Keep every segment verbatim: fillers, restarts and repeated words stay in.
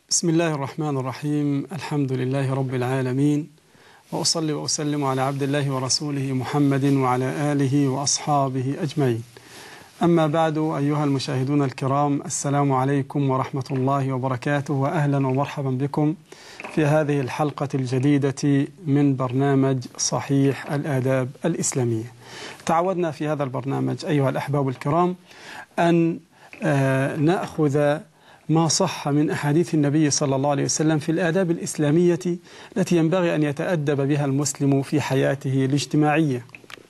بسم الله الرحمن الرحيم. الحمد لله رب العالمين، وأصلي وأسلم على عبد الله ورسوله محمد وعلى آله وأصحابه أجمعين. أما بعد، أيها المشاهدون الكرام، السلام عليكم ورحمة الله وبركاته، وأهلا ومرحبا بكم في هذه الحلقة الجديدة من برنامج صحيح الآداب الإسلامية. تعودنا في هذا البرنامج أيها الأحباب الكرام أن نأخذ ما صح من أحاديث النبي صلى الله عليه وسلم في الآداب الإسلامية التي ينبغي أن يتأدب بها المسلم في حياته الاجتماعية.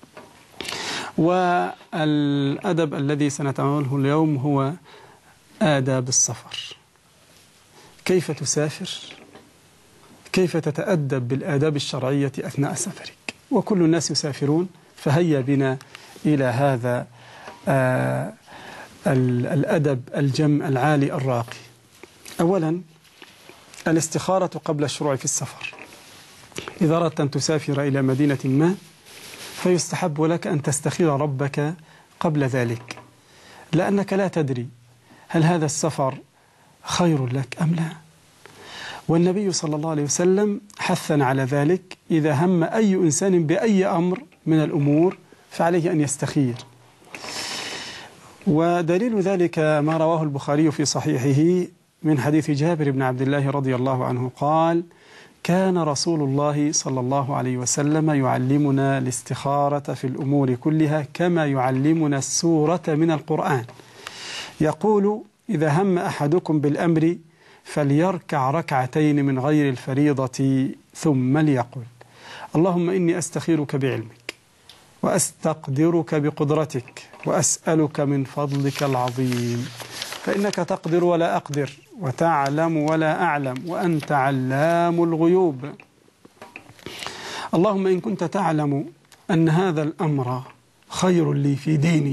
والأدب الذي سنتناوله اليوم هو آداب السفر. كيف تسافر؟ كيف تتأدب بالآداب الشرعية أثناء سفرك؟ وكل الناس يسافرون، فهيا بنا إلى هذا آه الأدب الجم العالي الراقي. أولا، الاستخارة قبل الشروع في السفر. إذا أردت أن تسافر إلى مدينة ما، فيستحب لك أن تستخير ربك قبل ذلك، لأنك لا تدري هل هذا السفر خير لك أم لا. والنبي صلى الله عليه وسلم حثنا على ذلك. إذا هم أي إنسان بأي أمر من الأمور فعليه أن يستخير. ودليل ذلك ما رواه البخاري في صحيحه من حديث جابر بن عبد الله رضي الله عنه قال: كان رسول الله صلى الله عليه وسلم يعلمنا الاستخارة في الأمور كلها كما يعلمنا السورة من القرآن. يقول: إذا هم أحدكم بالأمر فليركع ركعتين من غير الفريضة ثم ليقل: اللهم إني أستخيرك بعلمك وأستقدرك بقدرتك وأسألك من فضلك العظيم، فإنك تقدر ولا أقدر وتعلم ولا أعلم وأنت علام الغيوب. اللهم إن كنت تعلم أن هذا الأمر خير لي في ديني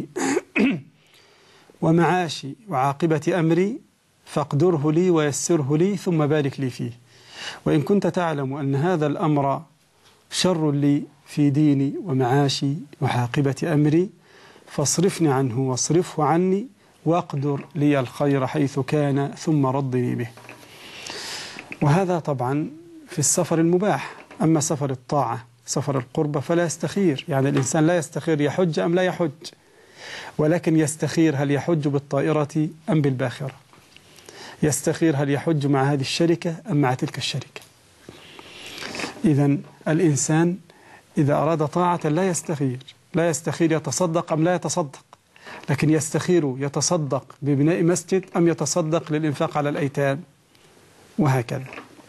ومعاشي وعاقبة أمري فاقدره لي ويسره لي ثم بارك لي فيه، وإن كنت تعلم أن هذا الأمر شر لي في ديني ومعاشي وعاقبة أمري فاصرفني عنه واصرفه عني واقدر لي الخير حيث كان ثم ردني به. وهذا طبعا في السفر المباح. أما سفر الطاعة، سفر القربة، فلا يستخير. يعني الإنسان لا يستخير يحج أم لا يحج، ولكن يستخير هل يحج بالطائرة أم بالباخرة، يستخير هل يحج مع هذه الشركة أم مع تلك الشركة. إذن الإنسان إذا أراد طاعة لا يستخير، لا يستخير يتصدق أم لا يتصدق، لكن يستخير يتصدق ببناء مسجد أم يتصدق للإنفاق على الأيتام، وهكذا.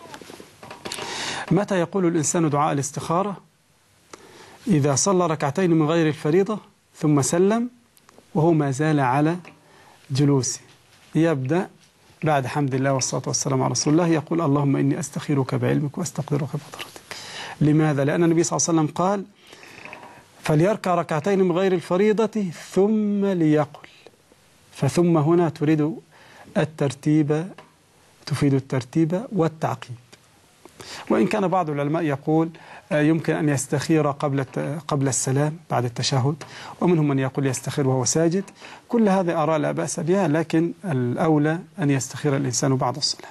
متى يقول الإنسان دعاء الاستخارة؟ إذا صلى ركعتين من غير الفريضة ثم سلم وهو ما زال على جلوسه، يبدأ بعد حمد الله والصلاة والسلام على رسول الله يقول: اللهم إني أستخيرك بعلمك وأستقدرك بقدرتك. لماذا؟ لأن النبي صلى الله عليه وسلم قال: فليركع ركعتين من غير الفريضة ثم ليقل. فثم هنا تريد الترتيب، تفيد الترتيب والتعقيب. وإن كان بعض العلماء يقول يمكن أن يستخير قبل قبل السلام بعد التشهد، ومنهم من يقول يستخير وهو ساجد. كل هذه آراء لا بأس بها، لكن الأولى أن يستخير الإنسان بعد الصلاة.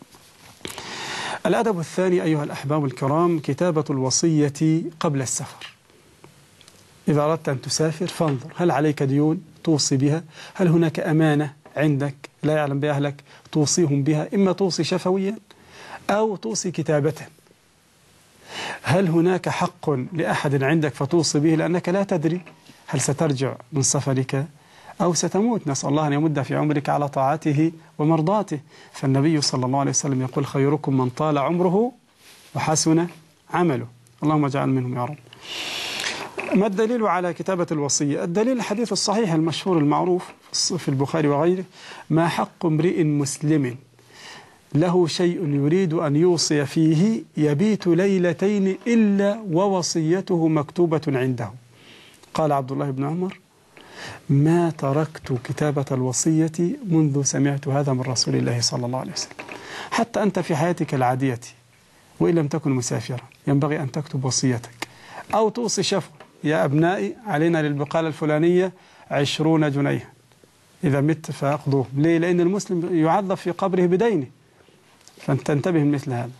الأدب الثاني أيها الأحباب الكرام كتابة الوصية قبل السفر. إذا أردت أن تسافر فانظر هل عليك ديون توصي بها، هل هناك أمانة عندك لا يعلم بها أهلك توصيهم بها، إما توصي شفويا أو توصي كتابة. هل هناك حق لأحد عندك فتوصي به، لأنك لا تدري هل سترجع من سفرك أو ستموت. نسأل الله أن يمد في عمرك على طاعته ومرضاته. فالنبي صلى الله عليه وسلم يقول: خيركم من طال عمره وحسن عمله. اللهم اجعل منهم يا رب. ما الدليل على كتابة الوصية؟ الدليل الحديث الصحيح المشهور المعروف في البخاري وغيره: ما حق امرئ مسلم له شيء يريد أن يوصي فيه يبيت ليلتين إلا ووصيته مكتوبة عنده. قال عبد الله بن عمر: ما تركت كتابة الوصية منذ سمعت هذا من رسول الله صلى الله عليه وسلم. حتى أنت في حياتك العادية وإن لم تكن مسافرا ينبغي أن تكتب وصيتك أو توصي شفوة: يا أبنائي علينا للبقالة الفلانية عشرون جنيها، إذا مت فأقضوه. ليه؟ لأن المسلم يعذب في قبره بدينه. فأنت انتبه مثل هذا.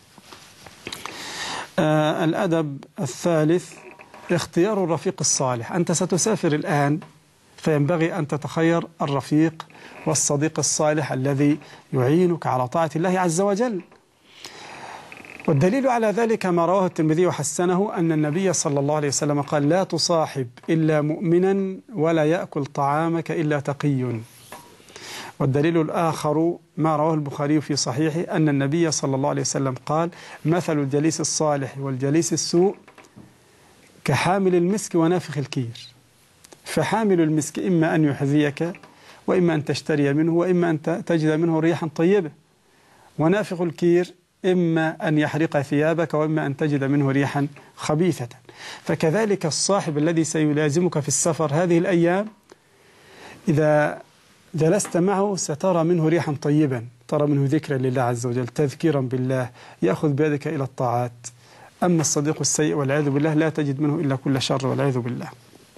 آه الأدب الثالث اختيار الرفيق الصالح. أنت ستسافر الآن، فينبغي أن تتخير الرفيق والصديق الصالح الذي يعينك على طاعة الله عز وجل. والدليل على ذلك ما رواه الترمذي وحسنه أن النبي صلى الله عليه وسلم قال: لا تصاحب إلا مؤمنا ولا يأكل طعامك إلا تقي. والدليل الآخر ما رواه البخاري في صحيحه أن النبي صلى الله عليه وسلم قال: مثل الجليس الصالح والجليس السوء كحامل المسك ونافخ الكير. فحامل المسك إما أن يحذيك، وإما أن تشتري منه، وإما أن تجد منه ريحا طيبة. ونافخ الكير إما أن يحرق ثيابك، وإما أن تجد منه ريحا خبيثة. فكذلك الصاحب الذي سيلازمك في السفر هذه الأيام، إذا جلست معه سترى منه ريحا طيبا، ترى منه ذكرا لله عز وجل، تذكيرا بالله، يأخذ بيدك إلى الطاعات. أما الصديق السيء والعياذ بالله لا تجد منه إلا كل شر والعياذ بالله.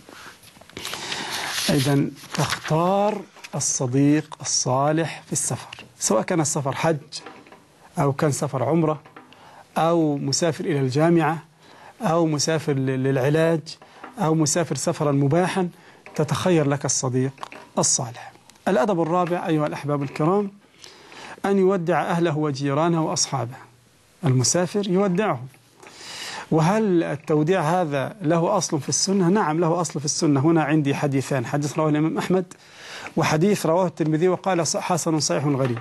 إذن تختار الصديق الصالح في السفر، سواء كان السفر حج أو كان سفر عمرة أو مسافر إلى الجامعة أو مسافر للعلاج أو مسافر سفرا مباحا، تتخير لك الصديق الصالح. الأدب الرابع أيها الأحباب الكرام أن يودع أهله وجيرانه وأصحابه. المسافر يودعهم. وهل التوديع هذا له أصل في السنة؟ نعم له أصل في السنة. هنا عندي حديثان: حديث رواه الإمام أحمد، وحديث رواه الترمذي وقال حسن صحيح غريب.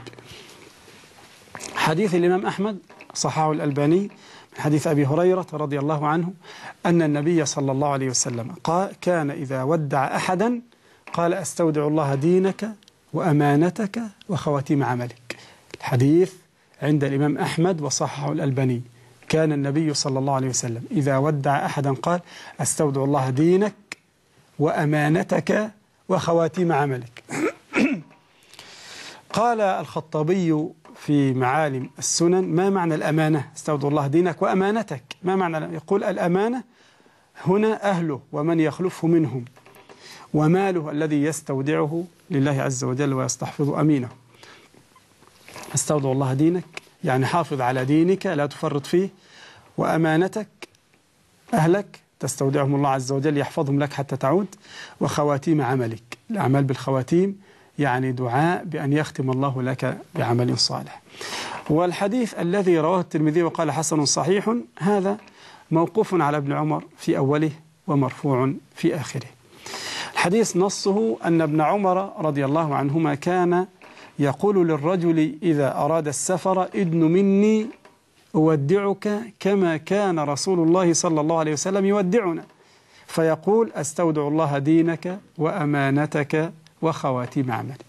حديث الإمام أحمد صححه الألباني من حديث أبي هريرة رضي الله عنه أن النبي صلى الله عليه وسلم قال: كان إذا ودع أحدا قال: أستودع الله دينك وأمانتك وخواتيم عملك. الحديث عند الإمام أحمد وصححه الألباني. كان النبي صلى الله عليه وسلم إذا ودع أحدا قال: أستودع الله دينك وأمانتك وخواتيم عملك. قال الخطابي في معالم السنن: ما معنى الأمانة؟ استودع الله دينك وأمانتك، ما معنى؟ يقول: الأمانة هنا أهله ومن يخلفه منهم، وماله الذي يستودعه لله عز وجل ويستحفظ أمينه. استودع الله دينك يعني حافظ على دينك لا تفرط فيه، وأمانتك أهلك تستودعهم الله عز وجل يحفظهم لك حتى تعود، وخواتيم عملك. الأعمال بالخواتيم يعني دعاء بأن يختم الله لك بعمل صالح. والحديث الذي رواه الترمذي وقال حسن صحيح هذا موقوف على ابن عمر في أوله ومرفوع في آخره. الحديث نصه أن ابن عمر رضي الله عنهما كان يقول للرجل إذا أراد السفر: ادن مني أودعك كما كان رسول الله صلى الله عليه وسلم يودعنا. فيقول: أستودع الله دينك وأمانتك وخواتيم عملك.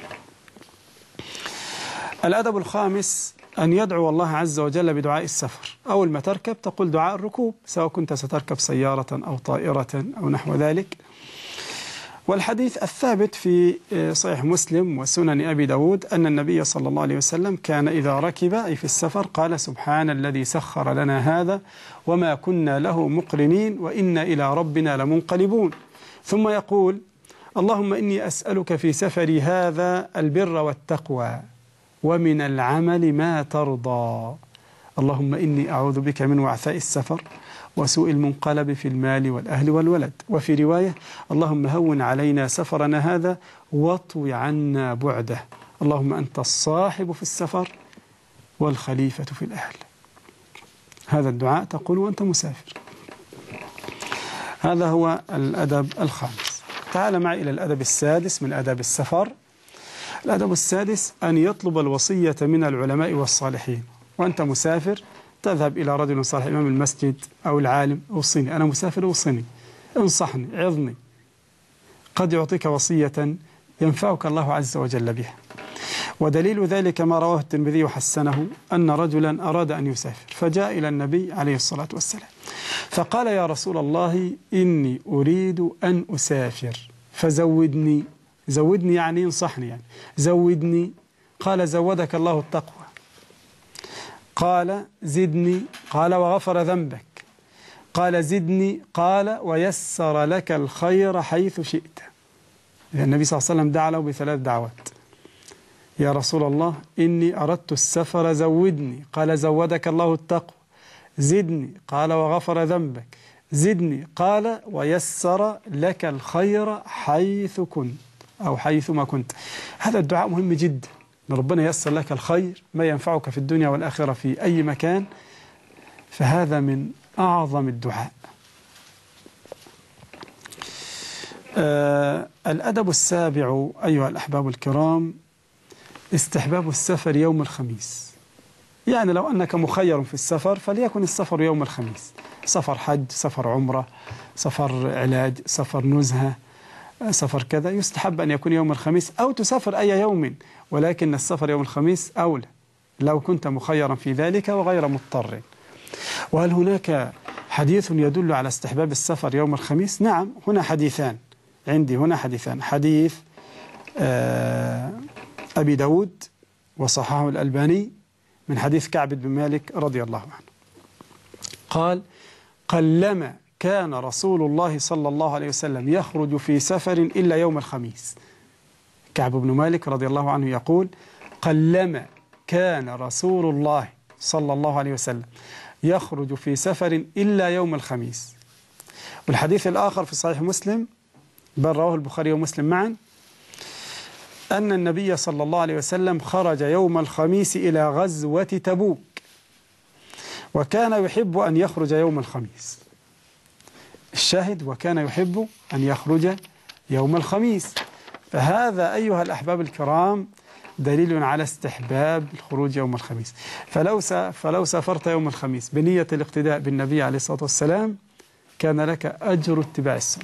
الأدب الخامس أن يدعو الله عز وجل بدعاء السفر. أول ما تركب تقول دعاء الركوب، سواء كنت ستركب سيارة أو طائرة أو نحو ذلك. والحديث الثابت في صحيح مسلم وسنن أبي داود أن النبي صلى الله عليه وسلم كان إذا ركب أي في السفر قال: سبحان الذي سخر لنا هذا وما كنا له مقرنين وإنا إلى ربنا لمنقلبون. ثم يقول: اللهم إني أسألك في سفري هذا البر والتقوى ومن العمل ما ترضى. اللهم إني أعوذ بك من وعثاء السفر وسوء المنقلب في المال والأهل والولد. وفي رواية: اللهم هون علينا سفرنا هذا واطوي عنا بعده. اللهم أنت الصاحب في السفر والخليفة في الأهل. هذا الدعاء تقول وأنت مسافر. هذا هو الأدب الخامس. تعال معي إلى الأدب السادس من آداب السفر. الأدب السادس أن يطلب الوصية من العلماء والصالحين. وأنت مسافر تذهب إلى رجل صالح، إمام المسجد أو العالم: أوصني، أنا مسافر أوصني، انصحني، عظني. قد يعطيك وصية ينفعك الله عز وجل بها. ودليل ذلك ما رواه الترمذي وحسنه أن رجلا أراد أن يسافر فجاء إلى النبي عليه الصلاة والسلام فقال: يا رسول الله إني أريد أن أسافر فزودني. زودني يعني انصحني، يعني زودني. قال: زودك الله التقوى. قال: زدني. قال: وغفر ذنبك. قال: زدني. قال: ويسر لك الخير حيث شئت. النبي صلى الله عليه وسلم دعا له بثلاث دعوات: يا رسول الله إني أردت السفر زودني، قال زودك الله التقوى. زدني، قال وغفر ذنبك. زدني، قال ويسر لك الخير حيث كنت أو حيثما كنت. هذا الدعاء مهم جدا، أن ربنا ييسر لك الخير، ما ينفعك في الدنيا والآخرة في أي مكان، فهذا من أعظم الدعاء. آه الأدب السابع أيها الأحباب الكرام استحباب السفر يوم الخميس. يعني لو أنك مخير في السفر فليكن السفر يوم الخميس، سفر حج، سفر عمرة، سفر علاج، سفر نزهة، سفر كذا، يستحب أن يكون يوم الخميس، أو تسافر أي يوم، ولكن السفر يوم الخميس أولى لو كنت مخيرا في ذلك وغير مضطر. وهل هناك حديث يدل على استحباب السفر يوم الخميس؟ نعم، هنا حديثان عندي، هنا حديثان. حديث آه أبي داود وصححه الألباني من حديث كعب بن مالك رضي الله عنه قال: قلما كان رسول الله صلى الله عليه وسلم يخرج في سفر إلا يوم الخميس. كعب بن مالك رضي الله عنه يقول: قلما كان رسول الله صلى الله عليه وسلم يخرج في سفر إلا يوم الخميس. والحديث الآخر في صحيح مسلم، بل رواه البخاري ومسلم معا، أن النبي صلى الله عليه وسلم خرج يوم الخميس إلى غزوة تبوك، وكان يحب أن يخرج يوم الخميس. الشاهد: وكان يحب أن يخرج يوم الخميس. فهذا أيها الأحباب الكرام دليل على استحباب الخروج يوم الخميس. فلو فلو سافرت يوم الخميس بنية الاقتداء بالنبي عليه الصلاة والسلام كان لك أجر اتباع السنة.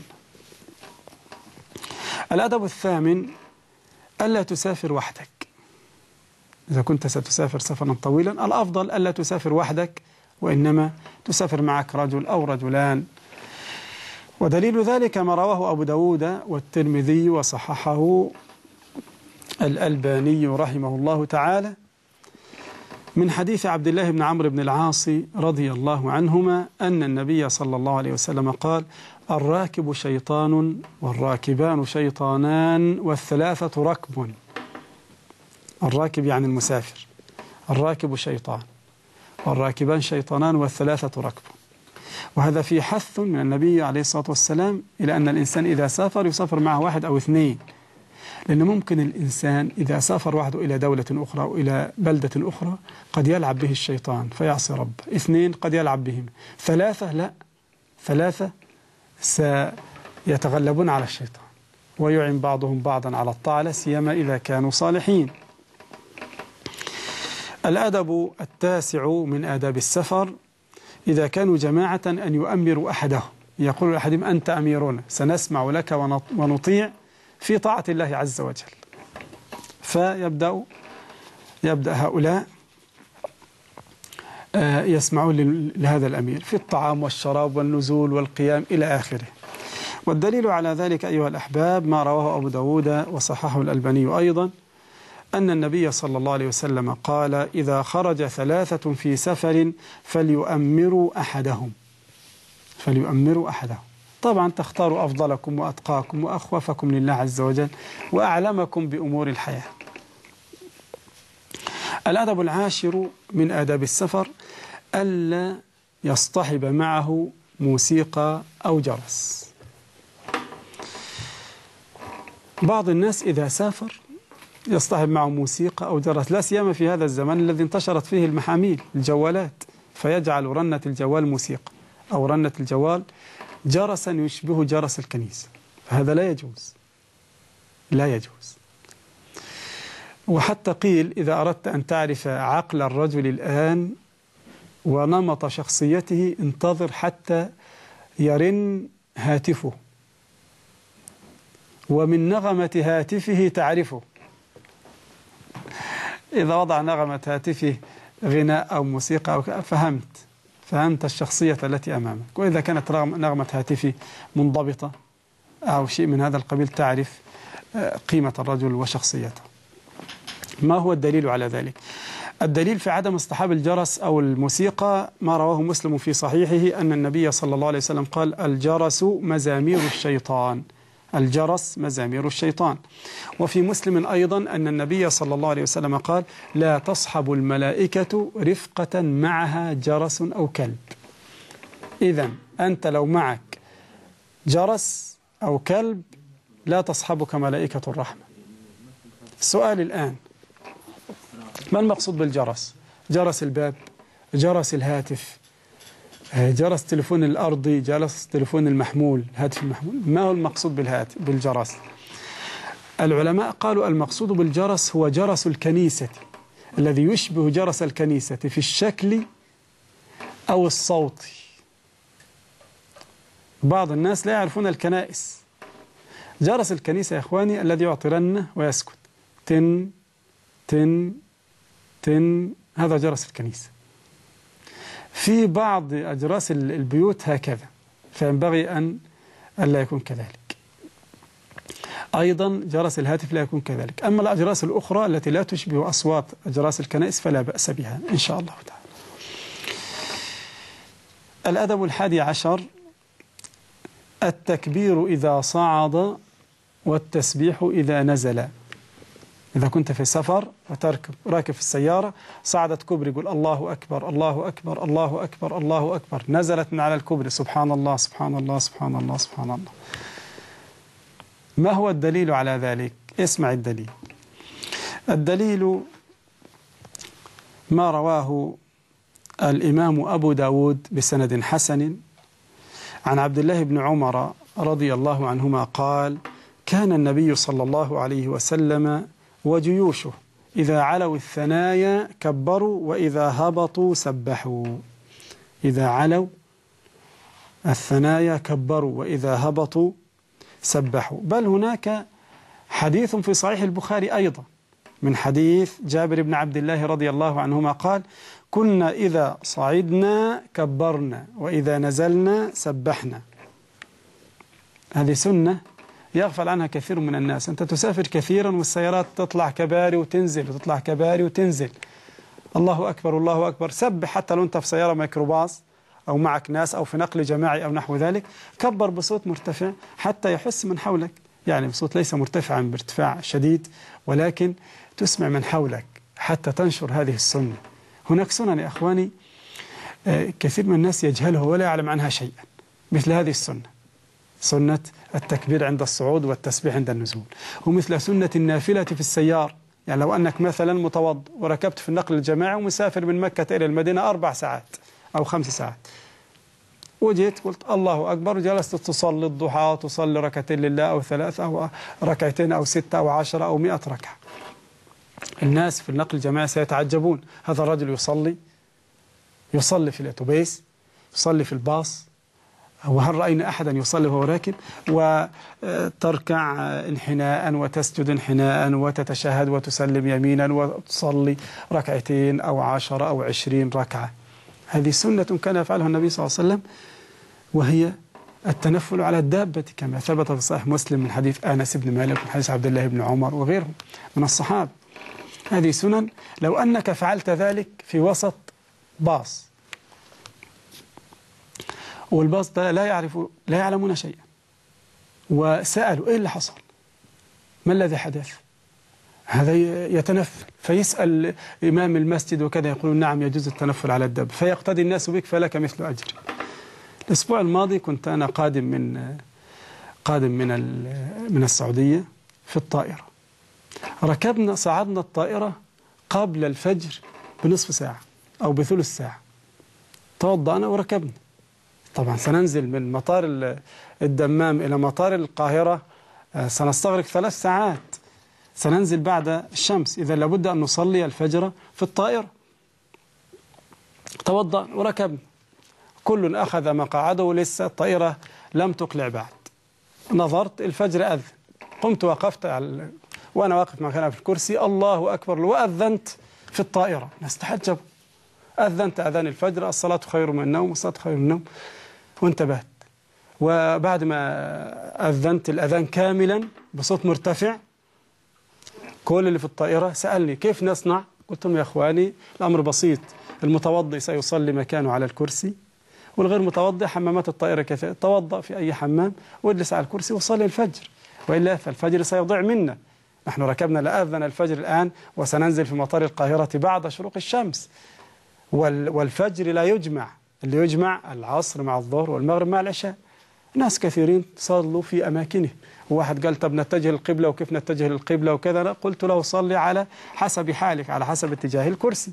الأدب الثامن ألا تسافر وحدك. إذا كنت ستسافر سفرا طويلا الأفضل ألا تسافر وحدك، وإنما تسافر معك رجل أو رجلان. ودليل ذلك ما رواه أبو داود والترمذي وصححه الألباني رحمه الله تعالى من حديث عبد الله بن عمرو بن العاص رضي الله عنهما أن النبي صلى الله عليه وسلم قال: الراكب شيطان والراكبان شيطانان والثلاثة ركب. الراكب يعني المسافر، الراكب شيطان والراكبان شيطانان والثلاثة ركب. وهذا في حث من النبي عليه الصلاة والسلام إلى أن الإنسان إذا سافر يسافر معه واحد أو اثنين، لأن ممكن الإنسان إذا سافر وحده إلى دولة أخرى أو إلى بلدة أخرى قد يلعب به الشيطان فيعصي ربه. اثنين قد يلعب بهم. ثلاثة لا، ثلاثة سيتغلبون على الشيطان ويعين بعضهم بعضا على الطاعة، لا سيما إذا كانوا صالحين. الأدب التاسع من آداب السفر إذا كانوا جماعة أن يؤمروا أحدهم، يقول لأحدهم: أنت أميرنا، سنسمع لك ونطيع في طاعة الله عز وجل. فيبدأ يبدأ هؤلاء يسمعون لهذا الأمير في الطعام والشراب والنزول والقيام إلى آخره. والدليل على ذلك أيها الأحباب ما رواه أبو داود وصححه الألباني أيضا أن النبي صلى الله عليه وسلم قال: إذا خرج ثلاثة في سفر فليؤمروا أحدهم فليؤمروا أحدهم طبعا تختاروا أفضلكم وأتقاكم وأخوفكم لله عز وجل وأعلمكم بأمور الحياة. الأدب العاشر من آداب السفر ألا يصطحب معه موسيقى أو جرس. بعض الناس إذا سافر يصطحب معه موسيقى أو جرس، لا سيما في هذا الزمن الذي انتشرت فيه المحاميل الجوالات، فيجعل رنة الجوال موسيقى أو رنة الجوال جرسا يشبه جرس الكنيسة، فهذا لا يجوز لا يجوز. وحتى قيل: إذا أردت أن تعرف عقل الرجل الآن ونمط شخصيته انتظر حتى يرن هاتفه، ومن نغمة هاتفه تعرفه. إذا وضع نغمة هاتفه غناء أو موسيقى أو فهمت فهمت الشخصية التي أمامك. وإذا كانت نغمة هاتفه منضبطة أو شيء من هذا القبيل تعرف قيمة الرجل وشخصيته. ما هو الدليل على ذلك؟ الدليل في عدم اصطحاب الجرس أو الموسيقى ما رواه مسلم في صحيحه أن النبي صلى الله عليه وسلم قال: الجرس مزامير الشيطان الجرس مزامير الشيطان. وفي مسلم أيضا أن النبي صلى الله عليه وسلم قال لا تصحب الملائكة رفقة معها جرس أو كلب. إذن أنت لو معك جرس أو كلب لا تصحبك ملائكة الرحمة. السؤال الآن، ما المقصود بالجرس؟ جرس الباب، جرس الهاتف، جرس تليفون الأرضي، جرس تليفون المحمول، هاتف المحمول، ما هو المقصود بالهاتف بالجرس؟ العلماء قالوا المقصود بالجرس هو جرس الكنيسة الذي يشبه جرس الكنيسة في الشكل أو الصوت. بعض الناس لا يعرفون الكنائس. جرس الكنيسة يا إخواني الذي يعطي رنة ويسكت، تن تن تن، هذا جرس الكنيسة. في بعض أجراس البيوت هكذا، فينبغي أن لا يكون كذلك. أيضا جرس الهاتف لا يكون كذلك. أما الأجراس الأخرى التي لا تشبه أصوات أجراس الكنائس فلا بأس بها إن شاء الله تعالى. الأدب الحادي عشر: التكبير إذا صعد والتسبيح إذا نزل. إذا كنت في سفر وتركب راكب في السيارة، صعدت كوبري يقول الله أكبر الله أكبر الله أكبر الله أكبر، نزلت من على الكوبري سبحان الله سبحان الله سبحان الله سبحان الله. ما هو الدليل على ذلك؟ اسمع الدليل. الدليل ما رواه الإمام أبو داود بسند حسن عن عبد الله بن عمر رضي الله عنهما قال: كان النبي صلى الله عليه وسلم وجيوشه إذا علوا الثنايا كبروا وإذا هبطوا سبحوا. إذا علوا الثنايا كبروا وإذا هبطوا سبحوا. بل هناك حديث في صحيح البخاري أيضا من حديث جابر بن عبد الله رضي الله عنهما قال: كنا إذا صعدنا كبرنا وإذا نزلنا سبحنا. هذه سنة يغفل عنها كثير من الناس. أنت تسافر كثيرا والسيارات تطلع كباري وتنزل وتطلع كباري وتنزل، الله أكبر الله أكبر، سبح. حتى لو أنت في سيارة ميكروباص أو معك ناس أو في نقل جماعي أو نحو ذلك، كبر بصوت مرتفع حتى يحس من حولك، يعني بصوت ليس مرتفعا بارتفاع شديد، ولكن تسمع من حولك حتى تنشر هذه السنة. هناك سنن يا أخواني كثير من الناس يجهلها ولا يعلم عنها شيئا، مثل هذه السنة، سنة التكبير عند الصعود والتسبيح عند النزول، ومثل سنة النافلة في السيار. يعني لو أنك مثلا متوضئ وركبت في النقل الجماعي ومسافر من مكة إلى المدينة أربع ساعات أو خمس ساعات، وجيت قلت الله أكبر وجلست تصلي الضحى، تصلي ركعتين لله أو ثلاثة أو ركعتين أو ستة أو عشرة أو مئة ركعة، الناس في النقل الجماعي سيتعجبون، هذا الرجل يصلي يصلي في الأتوبيس، يصلي في الباص، وهل رأينا أحدا يصلي وهو راكب؟ وتركع انحناء وتسجد انحناء وتتشهد وتسلم يمينا وتصلي ركعتين أو عشرة أو عشرين ركعة. هذه سنة كان يفعلها النبي صلى الله عليه وسلم، وهي التنفل على الدابة كما ثبت في صحيح مسلم من حديث أنس بن مالك ومن حديث عبد الله بن عمر وغيرهم من الصحابة. هذه سنن لو أنك فعلت ذلك في وسط باص والباص ده لا يعرف لا يعلمون شيئا، وسألوا إيه اللي حصل؟ ما الذي حدث؟ هذا يتنفل، فيسأل إمام المسجد وكذا، يقولون نعم يجوز التنفل على الدابة، فيقتدي الناس بك فلك مثل أجر. الأسبوع الماضي كنت أنا قادم من قادم من من السعودية في الطائرة، ركبنا صعدنا الطائرة قبل الفجر بنصف ساعة أو بثلث ساعة، توضأنا وركبنا. طبعا سننزل من مطار الدمام إلى مطار القاهرة، سنستغرق ثلاث ساعات، سننزل بعد الشمس، إذا لابد أن نصلي الفجر في الطائرة. توضأ وركبنا، كل أخذ مقعده ولسه الطائرة لم تقلع بعد. نظرت الفجر أذن، قمت وقفت على وأنا واقف مكاني في الكرسي، الله أكبر، وأذنت في الطائرة، نستحجب، أذنت أذان الفجر، الصلاة خير من النوم، الصلاة خير من النوم، وانتبهت. وبعد ما أذنت الأذان كاملا بصوت مرتفع، كل اللي في الطائرة سألني كيف نصنع؟ قلت لهم يا أخواني الأمر بسيط، المتوضئ سيصلي مكانه على الكرسي، والغير متوضئ حمامات الطائرة كثيرة، توضأ في أي حمام واجلس على الكرسي وصلي الفجر. وإلا فالفجر سيضيع منا. نحن ركبنا لأذن الفجر الآن وسننزل في مطار القاهرة بعد شروق الشمس، والفجر لا يجمع، اللي يجمع العصر مع الظهر والمغرب مع العشاء. ناس كثيرين صلوا في أماكنهم. واحد قال طب نتجه للقبلة، وكيف نتجه للقبلة وكذا؟ أنا قلت له صلي على حسب حالك، على حسب اتجاه الكرسي.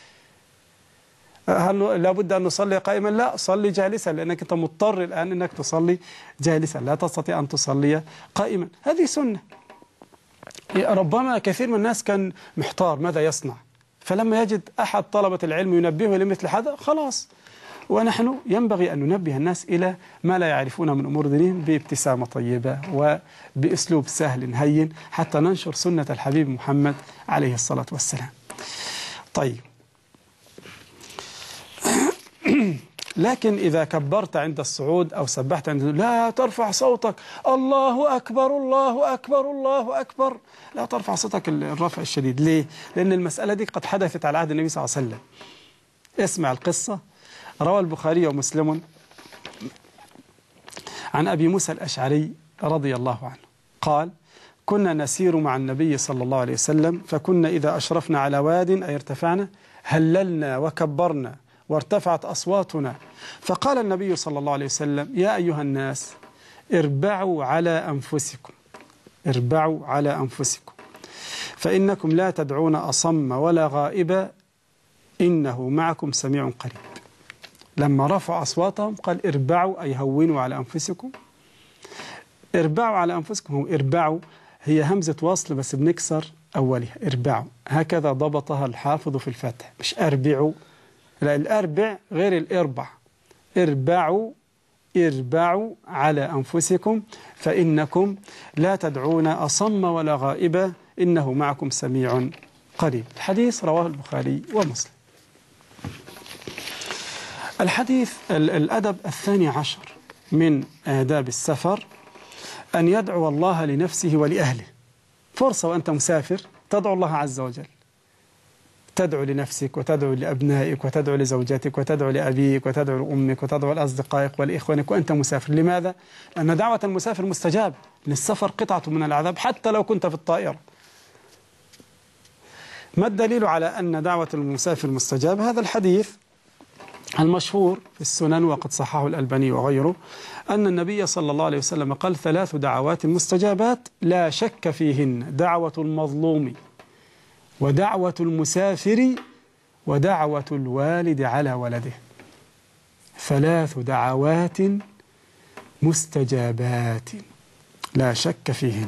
هل لابد أن نصلي قائما؟ لا، صلي جالسا، لأنك أنت مضطر الآن أنك تصلي جالسا، لا تستطيع أن تصلي قائما. هذه سنة. ربما كثير من الناس كان محتار ماذا يصنع، فلما يجد أحد طلبة العلم ينبهه لمثل هذا خلاص. ونحن ينبغي أن ننبه الناس إلى ما لا يعرفون من أمور دينهم بابتسامة طيبة وبأسلوب سهل هين، حتى ننشر سنة الحبيب محمد عليه الصلاة والسلام. طيب، لكن إذا كبرت عند الصعود أو سبحت عند، لا ترفع صوتك الله أكبر الله أكبر الله أكبر، لا ترفع صوتك الرفع الشديد. ليه؟ لأن المسألة دي قد حدثت على عهد النبي صلى الله عليه وسلم. اسمع القصة. روى البخاري ومسلم عن أبي موسى الأشعري رضي الله عنه قال: كنا نسير مع النبي صلى الله عليه وسلم، فكنا إذا أشرفنا على واد أي ارتفعنا هللنا وكبرنا وارتفعت أصواتنا، فقال النبي صلى الله عليه وسلم: يا أيها الناس اربعوا على أنفسكم، اربعوا على أنفسكم، فإنكم لا تدعون أصم ولا غائب، إنه معكم سميع قريب. لما رفعوا أصواتهم قال اربعوا، أي هونوا على أنفسكم. اربعوا على أنفسكم، هو اربعوا هي همزة وصل بس بنكسر أولها، اربعوا، هكذا ضبطها الحافظ في الفتح، مش أربعوا، لا، الأربع غير الإربع. اربعوا اربعوا على أنفسكم فإنكم لا تدعون أصم ولا غائبا، إنه معكم سميع قريب. الحديث رواه البخاري ومسلم. الحديث الأدب الثاني عشر من آداب السفر أن يدعو الله لنفسه ولأهله. فرصة وأنت مسافر تدعو الله عز وجل، تدعو لنفسك وتدعو لأبنائك وتدعو لزوجتك وتدعو لأبيك وتدعو لأمك وتدعو لأصدقائك ولإخوانك وأنت مسافر. لماذا؟ لأن دعوة المسافر مستجاب، لأن السفر قطعة من العذاب حتى لو كنت في الطائرة. ما الدليل على أن دعوة المسافر مستجاب؟ هذا الحديث المشهور في السنن وقد صححه الألباني وغيره، أن النبي صلى الله عليه وسلم قال: ثلاث دعوات مستجابات لا شك فيهن، دعوة المظلوم ودعوة المسافر ودعوة الوالد على ولده. ثلاث دعوات مستجابات لا شك فيهن،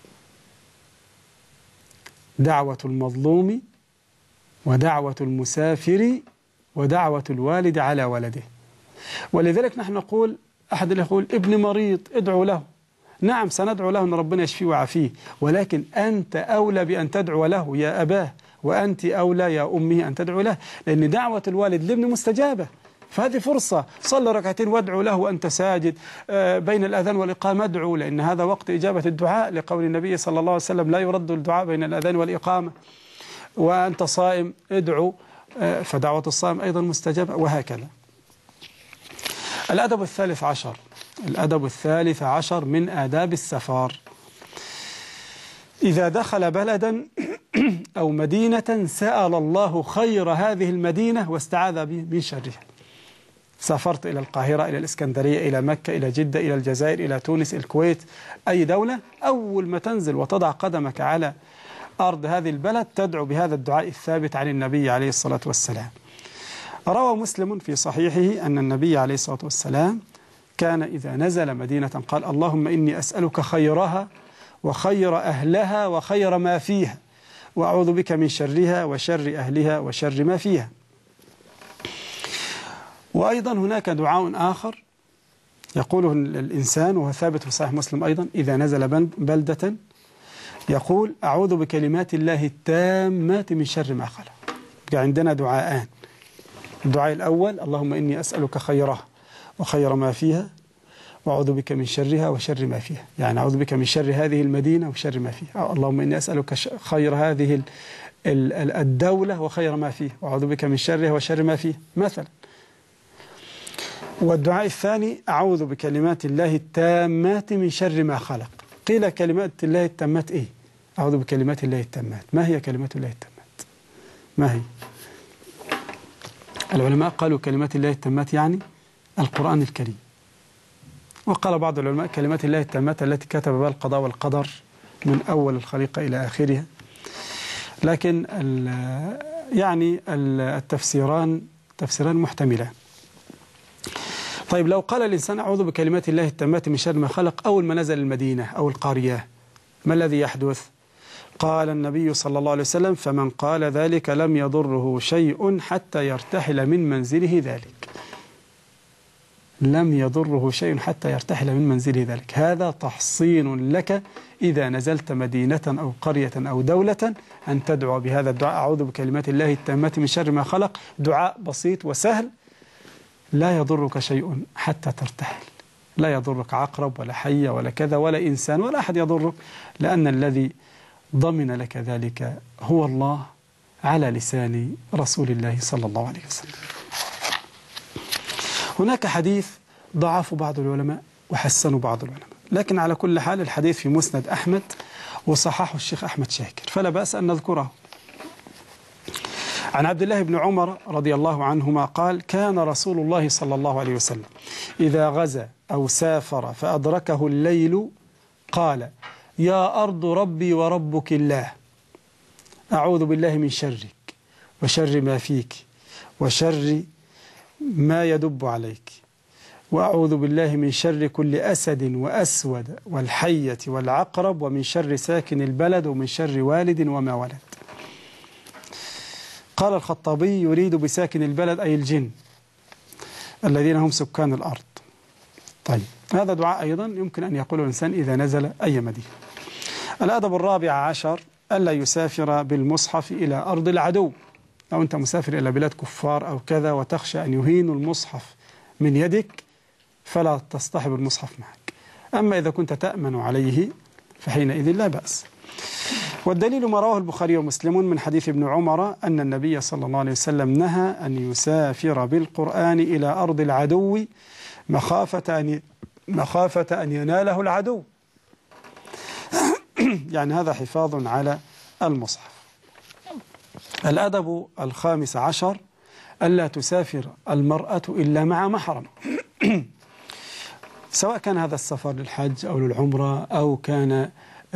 دعوة المظلوم ودعوة المسافر ودعوة الوالد على ولده. ولذلك نحن نقول، أحد يقول ابن مريض ادعو له، نعم سندعو له أن ربنا يشفيه ويعافيه، ولكن أنت أولى بأن تدعو له يا أباه، وأنت أولى يا أمه أن تدعو له، لأن دعوة الوالد لابن مستجابة. فهذه فرصة، صلي ركعتين وادعو له وأنت ساجد، بين الأذان والإقامة ادعو، لأن هذا وقت إجابة الدعاء، لقول النبي صلى الله عليه وسلم: لا يرد الدعاء بين الأذان والإقامة. وأنت صائم ادعو، فدعوة الصائم أيضا مستجابة، وهكذا. الأدب الثالث عشر، الأدب الثالث عشر من آداب السفر: إذا دخل بلدا أو مدينة سأل الله خير هذه المدينة واستعاذ به من شرها. سافرت إلى القاهرة، إلى الإسكندرية، إلى مكة، إلى جدة، إلى الجزائر، إلى تونس، الكويت، أي دولة، أول ما تنزل وتضع قدمك على أرض هذه البلد تدعو بهذا الدعاء الثابت عن النبي عليه الصلاة والسلام. روى مسلم في صحيحه أن النبي عليه الصلاة والسلام كان إذا نزل مدينة قال: اللهم إني أسألك خيرها وخير أهلها وخير ما فيها، وأعوذ بك من شرها وشر أهلها وشر ما فيها. وأيضا هناك دعاء آخر يقوله الإنسان وهو ثابت في صحيح مسلم أيضا، إذا نزل بلدة يقول: أعوذ بكلمات الله التامات من شر ما خلق. عندنا دعاءان، الدعاء الأول: اللهم إني أسألك خيرها وخير ما فيها، وأعوذ بك من شرها وشر ما فيها، يعني أعوذ بك من شر هذه المدينة وشر ما فيها. اللهم إني أسألك خير هذه الدولة وخير ما فيها، وأعوذ بك من شرها وشر ما فيها مثلا. والدعاء الثاني: أعوذ بكلمات الله التامات من شر ما خلق. قيل كلمات الله التامات إيه؟ أعوذ بكلمات الله التامات. ما هي كلمات الله التامات؟ ما هي؟ العلماء قالوا كلمات الله التامات يعني القرآن الكريم، وقال بعض العلماء كلمات الله التامات التي كتب بها القضاء والقدر من أول الخليقة إلى آخرها. لكن يعني التفسيران تفسيران محتملان. طيب لو قال الإنسان أعوذ بكلمات الله التامات من شر ما خلق أول ما نزل المدينة أو القرية، ما الذي يحدث؟ قال النبي صلى الله عليه وسلم: فمن قال ذلك لم يضره شيء حتى يرتحل من منزله ذلك. لم يضره شيء حتى يرتحل من منزله ذلك. هذا تحصين لك إذا نزلت مدينة أو قرية أو دولة أن تدعو بهذا الدعاء: أعوذ بكلمات الله التامات من شر ما خلق. دعاء بسيط وسهل، لا يضرك شيء حتى ترتحل. لا يضرك عقرب ولا حية ولا كذا ولا إنسان ولا أحد يضرك، لأن الذي ضمن لك ذلك هو الله على لسان رسول الله صلى الله عليه وسلم. هناك حديث ضعف بعض العلماء وحسنوا بعض العلماء، لكن على كل حال الحديث في مسند أحمد وصححه الشيخ أحمد شاكر، فلا بأس أن نذكره. عن عبد الله بن عمر رضي الله عنهما قال: كان رسول الله صلى الله عليه وسلم إذا غزا أو سافر فأدركه الليل قال: يا أرض ربي وربك الله، أعوذ بالله من شرك وشر ما فيك وشر ما يدب عليك، وأعوذ بالله من شر كل أسد وأسود والحية والعقرب، ومن شر ساكن البلد، ومن شر والد وما ولد. قال الخطابي: يريد بساكن البلد أي الجن الذين هم سكان الأرض. طيب هذا دعاء أيضا يمكن أن يقوله الإنسان إذا نزل أي مدينة. الأدب الرابع عشر: ألا يسافر بالمصحف إلى أرض العدو. لو أنت مسافر إلى بلاد كفار أو كذا وتخشى أن يهينوا المصحف من يدك فلا تصطحب المصحف معك. أما إذا كنت تأمن عليه فحينئذ لا بأس. والدليل ما رواه البخاري ومسلم من حديث ابن عمر أن النبي صلى الله عليه وسلم نهى أن يسافر بالقرآن إلى أرض العدو مخافة أن مخافة أن يناله العدو. يعني هذا حفاظ على المصحف. الأدب الخامس عشر: ألا تسافر المرأة إلا مع محرم. سواء كان هذا السفر للحج أو للعمرة أو كان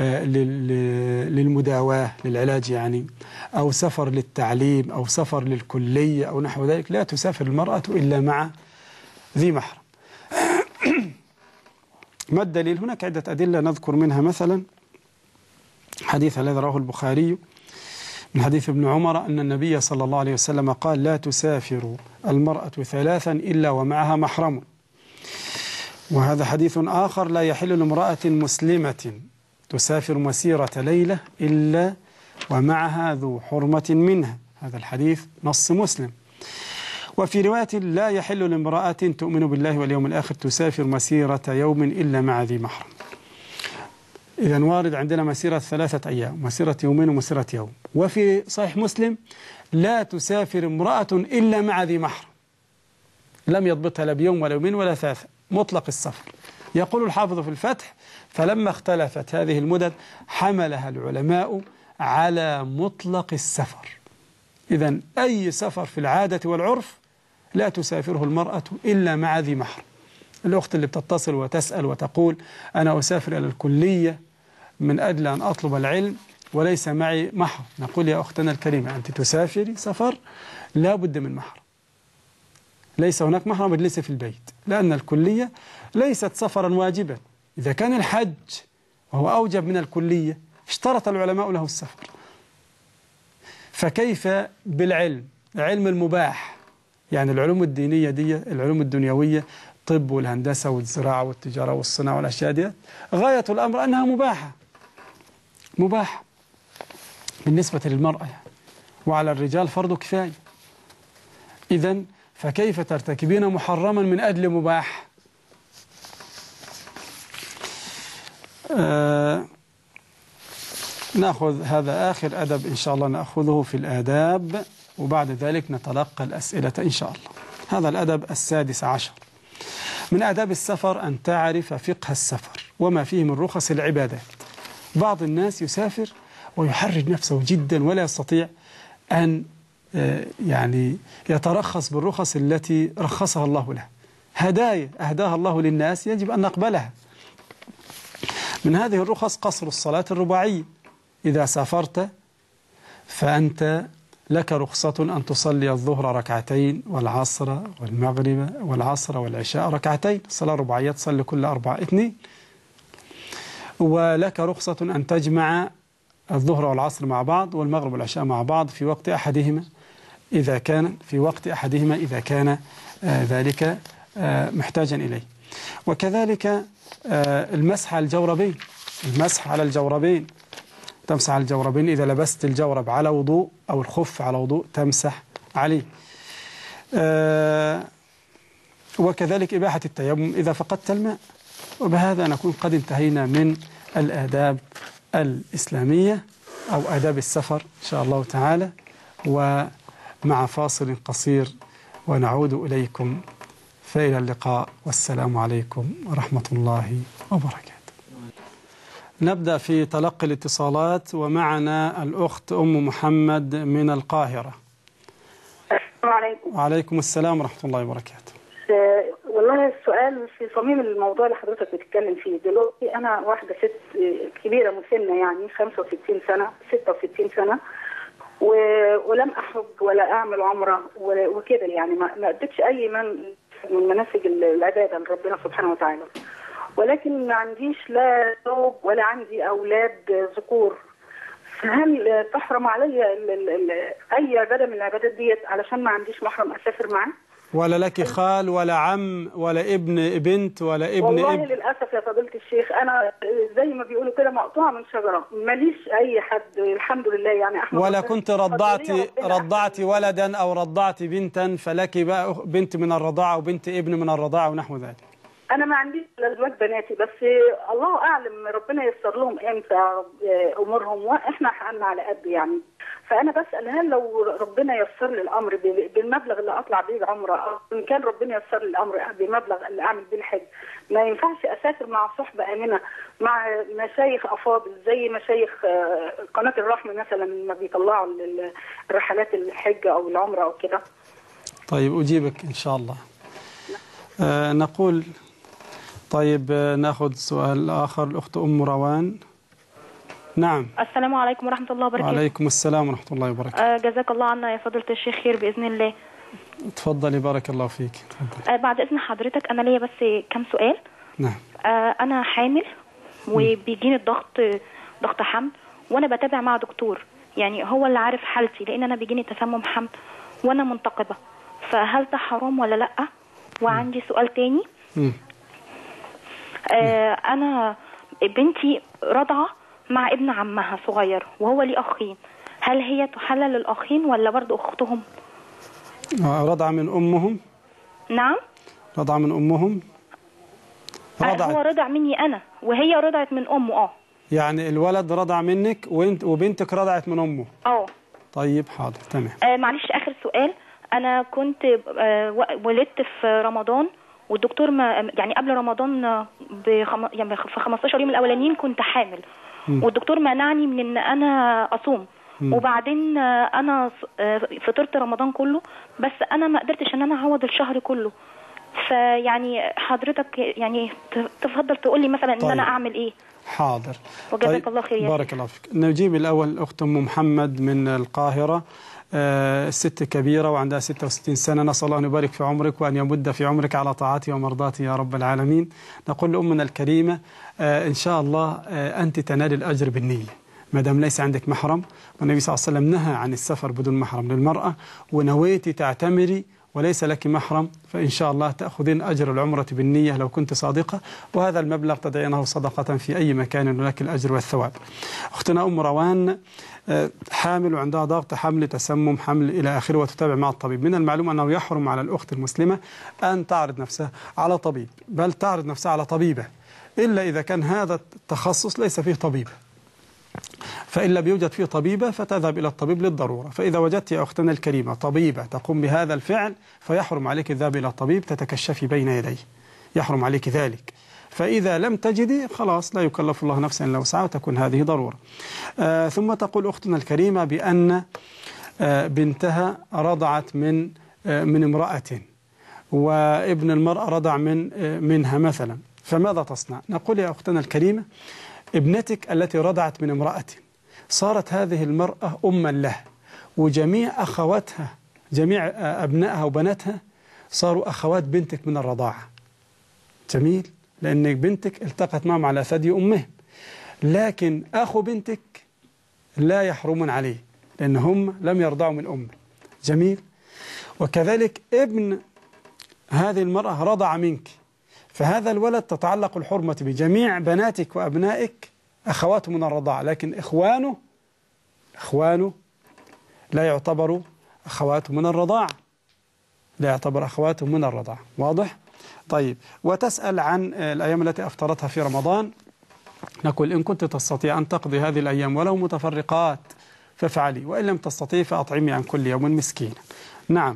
للمداواة للعلاج يعني، أو سفر للتعليم أو سفر للكلية أو نحو ذلك، لا تسافر المرأة إلا مع ذي محرم. ما الدليل؟ هناك عدة أدلة نذكر منها مثلا حديث الذي رواه البخاري من حديث ابن عمر أن النبي صلى الله عليه وسلم قال: لا تسافر المرأة ثلاثا إلا ومعها محرم. وهذا حديث آخر: لا يحل لامرأة مسلمة تسافر مسيرة ليلة إلا ومعها ذو حرمة منها. هذا الحديث نص مسلم. وفي رواية: لا يحل لامرأة تؤمن بالله واليوم الآخر تسافر مسيرة يوم إلا مع ذي محرم. إذن وارد عندنا مسيرة ثلاثة أيام، مسيرة يومين ومسيرة يوم. وفي صحيح مسلم: لا تسافر امرأة إلا مع ذي محرم. لم يضبطها لا بيوم ولا يومين ولا ثلاثة، مطلق السفر. يقول الحافظ في الفتح: فلما اختلفت هذه المدد حملها العلماء على مطلق السفر. إذن أي سفر في العادة والعرف لا تسافره المرأة إلا مع ذي محرم. الأخت اللي بتتصل وتسأل وتقول: أنا أسافر إلى الكلية من أجل أن أطلب العلم وليس معي محرم، نقول: يا أختنا الكريمة، أنت تسافري سفر لا بد من محرم. ليس هناك محرم اجلسي في البيت، لأن الكلية ليست سفرا واجبا. إذا كان الحج وهو أوجب من الكلية اشترط العلماء له السفر، فكيف بالعلم؟ علم المباح، يعني العلوم الدينية دي، العلوم الدنيوية، الطب والهندسة والزراعة والتجارة والصناعة والأشياء دي، غاية الأمر أنها مباحة مباحة بالنسبة للمرأة يعني. وعلى الرجال فرض كفاية. إذن فكيف ترتكبين محرما من أجل مباح؟ آه نأخذ هذا آخر أدب إن شاء الله نأخذه في الآداب، وبعد ذلك نتلقى الأسئلة إن شاء الله. هذا الأدب السادس عشر: من آداب السفر أن تعرف فقه السفر وما فيه من رخص العبادات. بعض الناس يسافر ويحرج نفسه جدا ولا يستطيع أن يعني يترخص بالرخص التي رخصها الله له. هدايا أهداها الله للناس يجب أن نقبلها. من هذه الرخص قصر الصلاة الرباعية. إذا سافرت فأنت لك رخصة أن تصلي الظهر ركعتين والعصر والمغرب والعصر والعشاء ركعتين، الصلاة الرباعية تصلي كل أربعة اثنين. ولك رخصة أن تجمع الظهر والعصر مع بعض والمغرب والعشاء مع بعض في وقت أحدهما إذا كان في وقت أحدهما إذا كان آه ذلك آه محتاجا إليه. وكذلك آه المسح على الجوربين، المسح على الجوربين، تمسح على الجوربين إذا لبست الجورب على وضوء أو الخف على وضوء تمسح عليه. آه وكذلك إباحة التيمم إذا فقدت الماء. وبهذا نكون قد انتهينا من الآداب الإسلامية أو آداب السفر إن شاء الله تعالى، ومع فاصل قصير ونعود إليكم، فإلى اللقاء والسلام عليكم ورحمة الله وبركاته. نبدأ في تلقي الاتصالات، ومعنا الأخت أم محمد من القاهرة. السلام عليكم. وعليكم السلام ورحمة الله وبركاته. والله السؤال في صميم الموضوع اللي حضرتك بتتكلم فيه دلوقتي. أنا واحدة ست كبيرة مسنة، يعني خمسة وستين سنة ستة وستين سنة، ولم أحج ولا أعمل عمرة وكده، يعني ما أدتش أي من من مناسك العبادة لربنا سبحانه وتعالى، ولكن ما عنديش لا زوج ولا عندي أولاد ذكور. فهل تحرم علي أي عبادة من العبادات ديت علشان ما عنديش محرم أسافر معاه؟ ولا لك خال ولا عم ولا ابن بنت ولا ابن والله ابن؟ للأسف يا فضيلة الشيخ أنا زي ما بيقولوا كده مقطوعة من شجرة، ماليش أي حد الحمد لله. يعني أحمد ولا كنت رضعتي رضعتي ولدا أو رضعتي بنتا فلك بقى بنت من الرضاعة وبنت ابن من الرضاعة ونحو ذلك؟ أنا ما عنديش أزواج بناتي، بس الله أعلم ربنا ييسر لهم إمتى أمورهم، وإحنا حقنا على قد يعني. فأنا بسأل هل لو ربنا ييسر لي الأمر بالمبلغ اللي أطلع بيه عمرة، أو إن كان ربنا ييسر لي الأمر بمبلغ اللي أعمل بيه الحج، ما ينفعش أسافر مع صحبة آمنة مع مشايخ أفاضل زي مشايخ قناة الرحمة مثلا لما بيطلعوا الرحلات الحج أو العمرة أو كده؟ طيب أجيبك إن شاء الله. آه نقول طيب ناخذ سؤال آخر. الأخت أم روان. نعم. السلام عليكم ورحمة الله وبركاته. وعليكم السلام ورحمة الله وبركاته. آه جزاك الله عنا يا فضيلة الشيخ خير بإذن الله. تفضلي بارك الله فيك. تفضلي. آه بعد إذن حضرتك أنا ليا بس كم سؤال. نعم. آه أنا حامل وبيجيني الضغط ضغط حمل، وأنا بتابع مع دكتور، يعني هو اللي عارف حالتي، لأن أنا بيجيني تسمم حمل وأنا منتقبة، فهل ده حرام ولا لأ؟ وعندي م. سؤال تاني. م. آه أنا بنتي رضعة مع ابن عمها صغير وهو ليه أخين، هل هي تحلل الأخين ولا برضو أختهم؟ رضعة من أمهم؟ نعم. رضعة من أمهم؟ رضعت. هو رضع مني أنا وهي رضعت من أمه. اه يعني الولد رضع منك وانت وبنتك رضعت من أمه؟ اه. طيب حاضر تمام. آه معلش آخر سؤال. أنا كنت آه ولدت في رمضان، والدكتور ما يعني قبل رمضان بخم... يعني في خمستاشر يوم الأولانيين كنت حامل، م. والدكتور منعني من ان انا اصوم، م. وبعدين انا فطرت رمضان كله، بس انا ما قدرتش ان انا اعوض الشهر كله. فيعني حضرتك يعني تفضل تقول لي مثلا طيب. ان انا اعمل ايه؟ حاضر. وجزاك طيب. الله خير. بارك الله فيك. نجيب الاول الاخت ام محمد من القاهره. آه ست كبيرة وعندها ستة وستين سنة، نسأل الله أن يبارك في عمرك وأن يمد في عمرك على طاعته ومرضاته يا رب العالمين. نقول لأمنا الكريمة آه إن شاء الله آه أنت تنال الأجر بالنية ما دام ليس عندك محرم، والنبي صلى الله عليه وسلم نهى عن السفر بدون محرم للمرأة، ونويتي تعتمري وليس لك محرم، فإن شاء الله تأخذين أجر العمرة بالنية لو كنت صادقة، وهذا المبلغ تدعينه صدقة في أي مكان ولك الأجر والثواب. أختنا أم روان حامل وعندها ضغط حمل تسمم حمل إلى آخره وتتابع مع الطبيب. من المعلوم أنه يحرم على الأخت المسلمة أن تعرض نفسها على طبيب، بل تعرض نفسها على طبيبة، إلا إذا كان هذا التخصص ليس فيه طبيبة، فإن لم يوجد فيه طبيبة فتذهب إلى الطبيب للضرورة. فإذا وجدت يا أختنا الكريمة طبيبة تقوم بهذا الفعل فيحرم عليك الذهاب إلى الطبيب تتكشفي بين يديه، يحرم عليك ذلك. فإذا لم تجدي خلاص لا يكلف الله نفسا إلا وسعها وتكون هذه ضرورة. آه ثم تقول أختنا الكريمة بأن آه بنتها رضعت من آه من امرأة وابن المرأة رضع من آه منها مثلا، فماذا تصنع؟ نقول يا أختنا الكريمة ابنتك التي رضعت من امرأة صارت هذه المرأة أما لها، وجميع أخواتها جميع أبنائها وبناتها صاروا أخوات بنتك من الرضاعة. جميل، لأن بنتك التقت معهم على ثدي أمهم، لكن أخو بنتك لا يحرمون عليه لأن هم لم يرضعوا من أمه. جميل، وكذلك ابن هذه المرأة رضع منك، فهذا الولد تتعلق الحرمة بجميع بناتك وأبنائك أخواته من الرضاعة، لكن إخوانه إخوانه لا يعتبروا أخواته من الرضاعة، لا يعتبر أخواته من الرضاعة. واضح؟ طيب، وتسأل عن الأيام التي أفطرتها في رمضان. نقول إن كنت تستطيع أن تقضي هذه الأيام ولو متفرقات فافعلي، وإن لم تستطيع فأطعمي عن كل يوم مسكينا. نعم.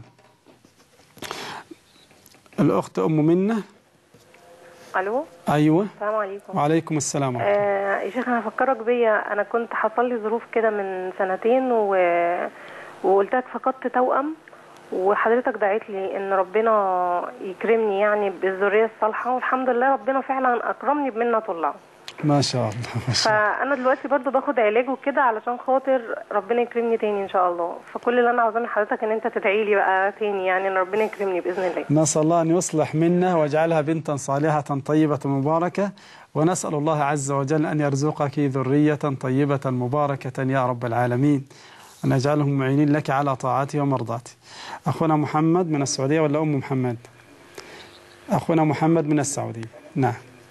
الأخت أم منة. الو. ايوه. السلام عليكم. وعليكم السلام ورحمه الله. آه يا شيخ، انا هفكرك بيا. انا كنت حصل لي ظروف كده من سنتين و... وقلت لك فقدت توأم، وحضرتك دعيت لي ان ربنا يكرمني يعني بالذريه الصالحه، والحمد لله ربنا فعلا اكرمني بمنة الله. ما شاء الله ما شاء الله. فانا دلوقتي برضو باخد علاج وكده علشان خاطر ربنا يكرمني تاني ان شاء الله. فكل اللي انا عاوزاه من حضرتك ان انت تدعي لي بقى تاني، يعني ان ربنا يكرمني باذن الله. نسال الله ان يصلح منه ويجعلها بنتا صالحه طيبه مباركه، ونسال الله عز وجل ان يرزقك ذريه طيبه مباركه يا رب العالمين، ان يجعلهم معينين لك على طاعته ومرضاته. اخونا محمد من السعوديه ولا ام محمد؟ اخونا محمد من السعوديه. نعم،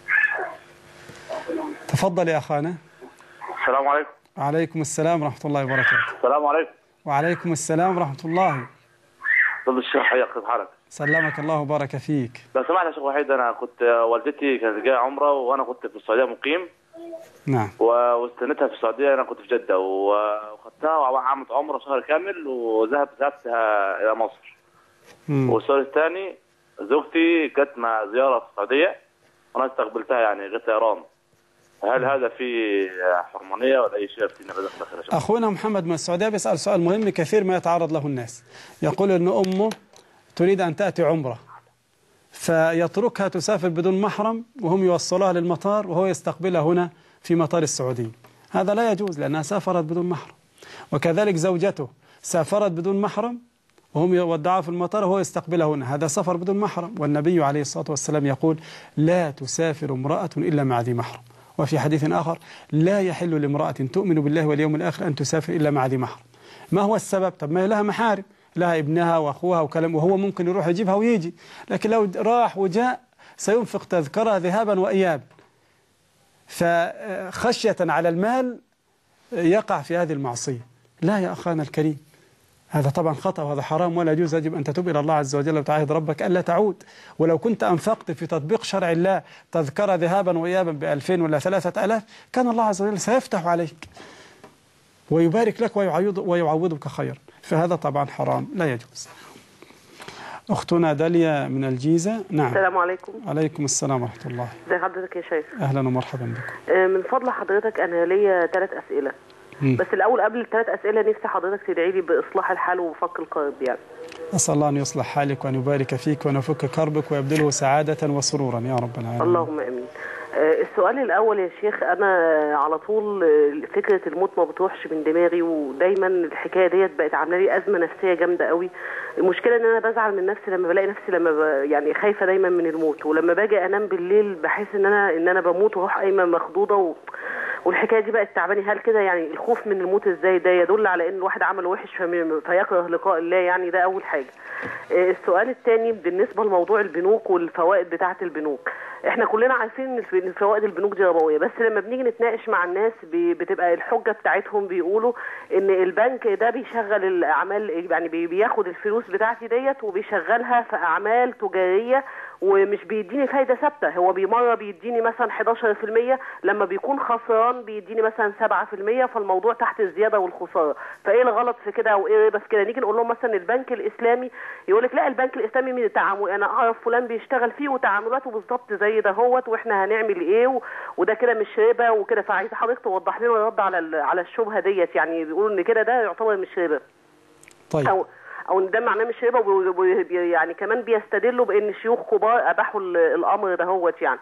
تفضل يا أخانا. السلام عليكم. وعليكم السلام ورحمة الله وبركاته. السلام عليكم. وعليكم السلام ورحمة الله. طب الشيخ حياك، كيف حالك؟ سلمك الله وبارك فيك. لو سمحت يا شيخ وحيد، أنا كنت والدتي كانت جاية عمرة وأنا كنت في السعودية مقيم. نعم. واستنيتها في السعودية، أنا كنت في جدة وأخذتها وعملت عمرة شهر كامل وذهبت ذهبتها إلى مصر. امم والسؤال الثاني، زوجتي جت مع زيارة في السعودية وأنا استقبلتها يعني جت طيران، هل هذا في حرمانية ولا أي شيء؟ فينا أخونا محمد من السعودية بيسأل سؤال مهم كثير ما يتعرض له الناس. يقول أن أمه تريد أن تأتي عمرة فيتركها تسافر بدون محرم وهم يوصلوها للمطار وهو يستقبلها هنا في مطار السعودية. هذا لا يجوز لأنها سافرت بدون محرم. وكذلك زوجته سافرت بدون محرم وهم يودعوها في المطار وهو يستقبلها هنا، هذا سفر بدون محرم. والنبي عليه الصلاة والسلام يقول لا تسافر امرأة إلا مع ذي محرم. وفي حديث آخر لا يحل لامرأة تؤمن بالله واليوم الآخر أن تسافر إلا مع ذي محرم. ما هو السبب؟ طب ما لها محارم، لها ابنها وأخوها وكلام، وهو ممكن يروح يجيبها ويجي، لكن لو راح وجاء سينفق تذكرها ذهابا وإيابا، فخشية على المال يقع في هذه المعصية. لا يا أخانا الكريم، هذا طبعا خطأ وهذا حرام ولا يجوز. يجب أن تتوب إلى الله عز وجل وتعاهد ربك ألا تعود. ولو كنت أنفقت في تطبيق شرع الله تذكرة ذهابا وإيابا بألفين ولا ثلاثة ألاف كان الله عز وجل سيفتح عليك ويبارك لك ويعوضك خيرا، فهذا طبعا حرام لا يجوز. أختنا داليا من الجيزة. نعم. السلام عليكم. عليكم السلام ورحمة الله. ازي حضرتك يا شيخ؟ أهلا ومرحبا بكم. من فضل حضرتك أنا ليا ثلاث أسئلة. م. بس الأول قبل الثلاث أسئلة نفسي حضرتك تدعي لي بإصلاح الحال وفك الكرب يعني. أسأل الله أن يصلح حالك وأن يبارك فيك وأن يفك كربك ويبدله سعادة وسرورا يا رب العالمين. اللهم آمين. السؤال الأول يا شيخ، أنا على طول فكرة الموت ما بتروحش من دماغي، ودايما الحكاية ديت بقت عاملة لي أزمة نفسية جامدة قوي. المشكلة إن أنا بزعل من نفسي لما بلاقي نفسي لما ب... يعني خايفة دايما من الموت، ولما باجي أنام بالليل بحس إن أنا إن أنا بموت وروح قايمة مخضوضة و... والحكايه دي بقت تعباني. هل كده يعني الخوف من الموت ازاي ده يدل على ان الواحد عمل وحش فيكره لقاء الله؟ يعني ده اول حاجه. السؤال الثاني بالنسبه لموضوع البنوك والفوائد بتاعه البنوك، احنا كلنا عارفين ان فوائد البنوك دي ربويه، بس لما بنيجي نتناقش مع الناس بتبقى الحجه بتاعتهم بيقولوا ان البنك ده بيشغل الاعمال، يعني بياخد الفلوس بتاعتي ديت وبيشغلها في اعمال تجاريه ومش بيديني فايده ثابته. هو بمره بيديني مثلا حداشر في المية، لما بيكون خسران بيديني مثلا سبعة في المية، فالموضوع تحت الزياده والخساره. فايه الغلط في كده او ايه الربا في كده؟ نيجي نقول لهم مثلا البنك الاسلامي، يقول لك لا البنك الاسلامي من التعامل، انا اعرف فلان بيشتغل فيه وتعاملاته بالظبط زي ده هوت، واحنا هنعمل ايه و... وده كده مش ربا وكده. فعايزه حضرتك توضح لنا رد على ال... على الشبهه ديت، يعني بيقولوا ان كده ده يعتبر مش ربا. طيب. او او ان ده معناه مش ربا، يعني كمان بيستدلوا بان شيوخ كبار اباحوا الامر ده هوت يعني.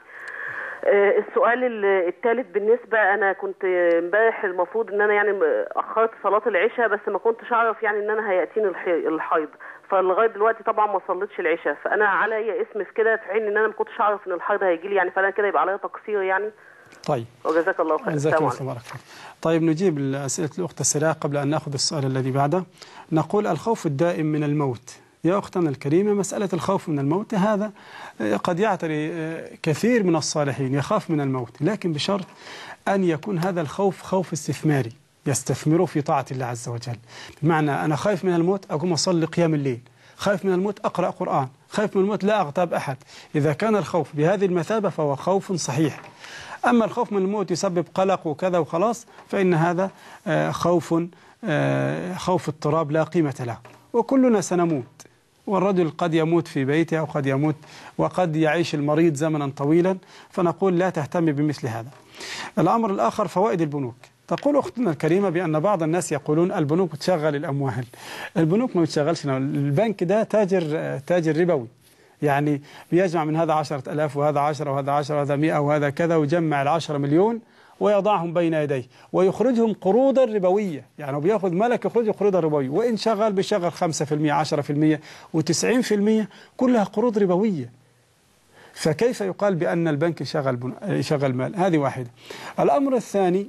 السؤال الثالث بالنسبه، انا كنت امبارح المفروض ان انا يعني اخرت صلاه العشاء، بس ما كنتش اعرف يعني ان انا هياتيني الحيض، فلغايه دلوقتي طبعا ما صليتش العشاء، فانا عليا اسم في كده في حين ان انا ما كنتش اعرف ان الحيض هيجي لي يعني، فانا كده يبقى عليا تقصير يعني. طيب وجزاك الله خير. جزاك الله خير. طيب نجيب الأسئلة الأخت السريعة قبل أن نأخذ السؤال الذي بعده. نقول الخوف الدائم من الموت. يا أختنا الكريمة، مسألة الخوف من الموت هذا قد يعتري كثير من الصالحين، يخاف من الموت، لكن بشرط أن يكون هذا الخوف خوف استثماري يستثمره في طاعة الله عز وجل. بمعنى أنا خايف من الموت أقوم أصلي قيام الليل، خايف من الموت أقرأ قرآن، خايف من الموت لا أغتاب أحد. إذا كان الخوف بهذه المثابة فهو خوف صحيح. أما الخوف من الموت يسبب قلق وكذا وخلاص، فإن هذا خوف خوف اضطراب لا قيمة له، وكلنا سنموت، والرجل قد يموت في بيته أو قد يموت وقد يعيش المريض زمنا طويلا، فنقول لا تهتم بمثل هذا. الأمر الآخر فوائد البنوك. تقول أختنا الكريمة بأن بعض الناس يقولون البنوك تشغل الأموال. البنوك ما بتشغلش، البنك ده تاجر تاجر ربوي، يعني بيجمع من هذا عشرة ألاف وهذا عشرة وهذا عشرة وهذا مئة وهذا كذا، ويجمع العشرة مليون ويضعهم بين يديه ويخرجهم قروضا ربوية، يعني بياخذ ملك يخرج قروضا ربوية، وإن شغل بيشغل خمسة في المئة عشرة في المئة وتسعين في المئة كلها قروض ربوية. فكيف يقال بأن البنك يشغل يشغل مال؟ هذه واحدة. الأمر الثاني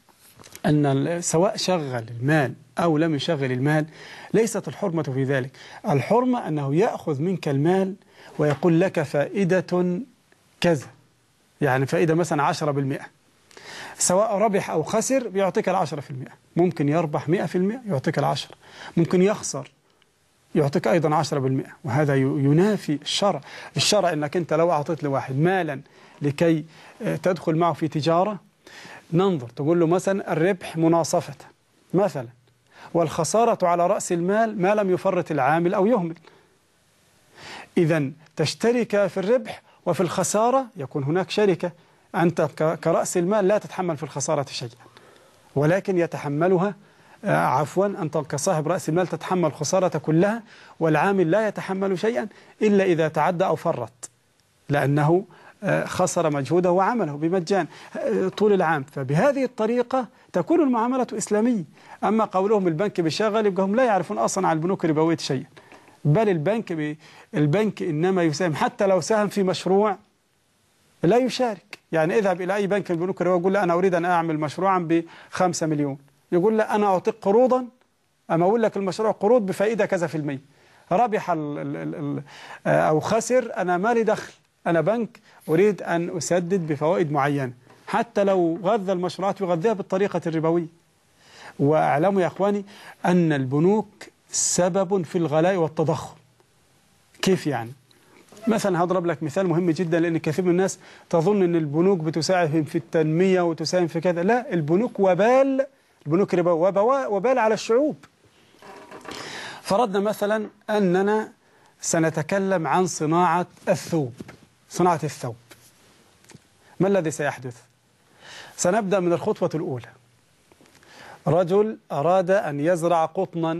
أن سواء شغل المال أو لم يشغل المال ليست الحرمة في ذلك. الحرمة أنه يأخذ منك المال ويقول لك فائدة كذا، يعني فائدة مثلا عشرة بالمئة، سواء ربح أو خسر بيعطيك العشرة في المئة. ممكن يربح مئة في المئة يعطيك العشرة، ممكن يخسر يعطيك أيضا عشرة بالمئة، وهذا ينافي الشرع. الشرع أنك أنت لو أعطيت لواحد مالا لكي تدخل معه في تجارة، ننظر تقول له مثلا الربح مناصفة مثلا، والخسارة على رأس المال ما لم يفرط العامل أو يهمل. إذن تشترك في الربح وفي الخسارة، يكون هناك شركة، أنت كرأس المال لا تتحمل في الخسارة شيئا، ولكن يتحملها عفوا أنت كصاحب رأس المال تتحمل الخسارة كلها، والعامل لا يتحمل شيئا إلا إذا تعدى أو فرط، لأنه خسر مجهوده وعمله بمجان طول العام. فبهذه الطريقة تكون المعاملة إسلامية. أما قولهم البنك بيشغل، يبقى هم لا يعرفون أصلا عن البنوك الربوية شيئا، بل البنك بي البنك إنما يساهم، حتى لو ساهم في مشروع لا يشارك. يعني اذهب إلى أي بنك البنوك الربوية يقول له أنا أريد أن أعمل مشروعا بخمسة مليون، يقول له أنا أعطيك قروضا، أما أقول لك المشروع قروض بفائدة كذا في المية، ربح ال ال ال أو خسر أنا مالي دخل، أنا بنك أريد أن أسدد بفوائد معينة، حتى لو غذى المشروعات يغذيها بالطريقة الربوية. وأعلموا يا أخواني أن البنوك سبب في الغلاء والتضخم. كيف يعني؟ مثلا هضرب لك مثال مهم جدا، لأن كثير من الناس تظن أن البنوك بتساهم في التنمية وتساهم في كذا. لا، البنوك وبال، البنوك الربوية وبال على الشعوب. فرضنا مثلا أننا سنتكلم عن صناعة الثوب، صناعة الثوب. ما الذي سيحدث؟ سنبدأ من الخطوة الأولى. رجل أراد أن يزرع قطنا،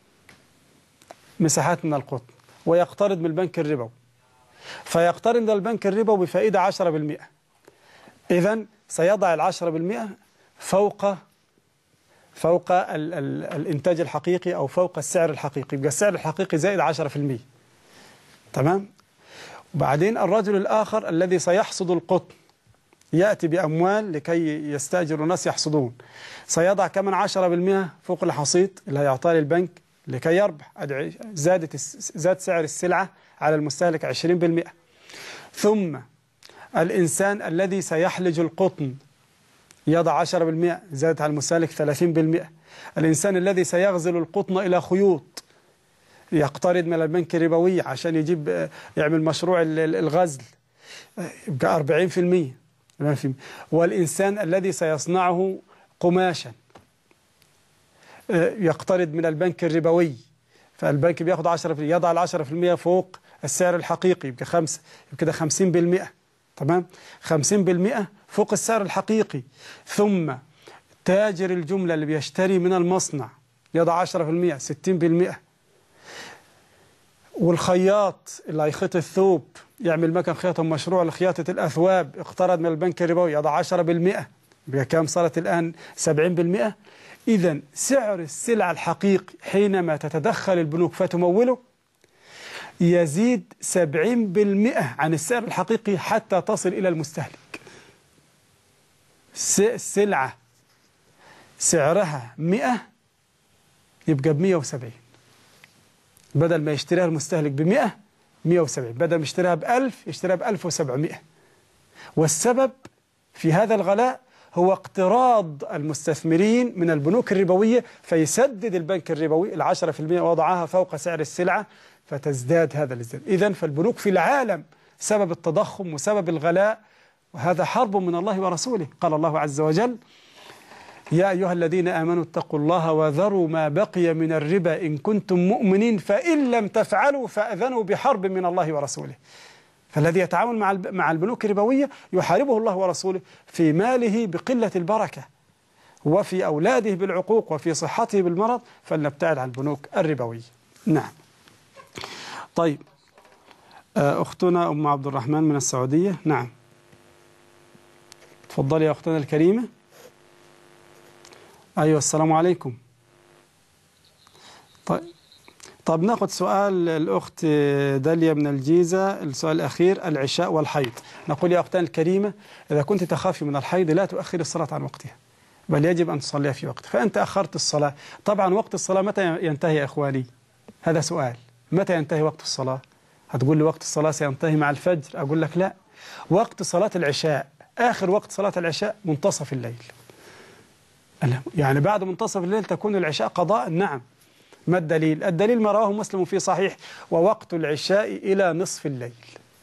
مساحات من القطن، ويقترض من البنك الربوي، فيقترض من البنك الربوي بفائدة عشرة بالمئة. إذن سيضع العشرة بالمئة فوق فوق ال ال الإنتاج الحقيقي أو فوق السعر الحقيقي، يبقى السعر الحقيقي زائد عشرة بالمئة. تمام؟ وبعدين الرجل الآخر الذي سيحصد القطن يأتي بأموال لكي يستأجر الناس يحصدون، سيضع كمان عشرة بالمئة فوق الحصيد اللي هيعطاه للبنك لكي يربح، زادت زاد سعر السلعة على المستهلك عشرين بالمئة. ثم الإنسان الذي سيحلج القطن يضع عشرة بالمئة، زادت على المستهلك ثلاثين بالمئة. الإنسان الذي سيغزل القطن إلى خيوط يقترض من البنك الربوي عشان يجيب يعمل مشروع الغزل يبقى أربعين في المية. والإنسان الذي سيصنعه قماشا يقترض من البنك الربوي، فالبنك بياخد عشرة في المية، يضع العشرة في المية فوق السعر الحقيقي، يبقى خمسة، يبقى كده خمسين بالمئة. تمام، خمسين بالمئة فوق السعر الحقيقي. ثم تاجر الجملة اللي بيشتري من المصنع يضع عشرة في المئة، ستين بالمئة. والخياط اللي هيخيط الثوب يعمل مكان خياطة مشروع لخياطة الأثواب اقترض من البنك الربوي يضع عشرة بالمئة، يبقى كام صارت الآن؟ سبعين بالمئة. إذن سعر السلع الحقيقي حينما تتدخل البنوك فتموله يزيد سبعين بالمئة عن السعر الحقيقي حتى تصل إلى المستهلك. السلعة سعرها مئة يبقى بمئة وسبعين، بدل ما يشتريها المستهلك بمئة مئة وسبعين، بدل ما يشتريها بألف يشتريها بألف وسبعمئة. والسبب في هذا الغلاء هو اقتراض المستثمرين من البنوك الربوية، فيسدد البنك الربوي العشرة في المئة وضعها فوق سعر السلعة فتزداد هذا الازدياد. إذن فالبنوك في العالم سبب التضخم وسبب الغلاء، وهذا حرب من الله ورسوله. قال الله عز وجل: يا أيها الذين آمنوا اتقوا الله وذروا ما بقي من الربا إن كنتم مؤمنين فإن لم تفعلوا فأذنوا بحرب من الله ورسوله. فالذي يتعامل مع مع البنوك الربوية يحاربه الله ورسوله في ماله بقلة البركة، وفي أولاده بالعقوق، وفي صحته بالمرض، فلنبتعد عن البنوك الربوية. نعم. طيب، أختنا أم عبد الرحمن من السعودية. نعم، تفضلي يا أختنا الكريمة. أيوة، السلام عليكم. طيب طب ناخذ سؤال الأخت داليا من الجيزة، السؤال الأخير: العشاء والحيض. نقول يا أختنا الكريمة، إذا كنت تخافي من الحيض لا تؤخري الصلاة عن وقتها، بل يجب أن تصليها في وقتها. فأنت أخرت الصلاة. طبعا وقت الصلاة متى ينتهي يا إخواني؟ هذا سؤال. متى ينتهي وقت الصلاة؟ هتقول لي وقت الصلاة سينتهي مع الفجر، أقول لك لا، وقت صلاة العشاء، آخر وقت صلاة العشاء منتصف الليل. يعني بعد منتصف الليل تكون العشاء قضاء. نعم. ما الدليل؟ الدليل ما رواه مسلم في صحيح: ووقت العشاء إلى نصف الليل.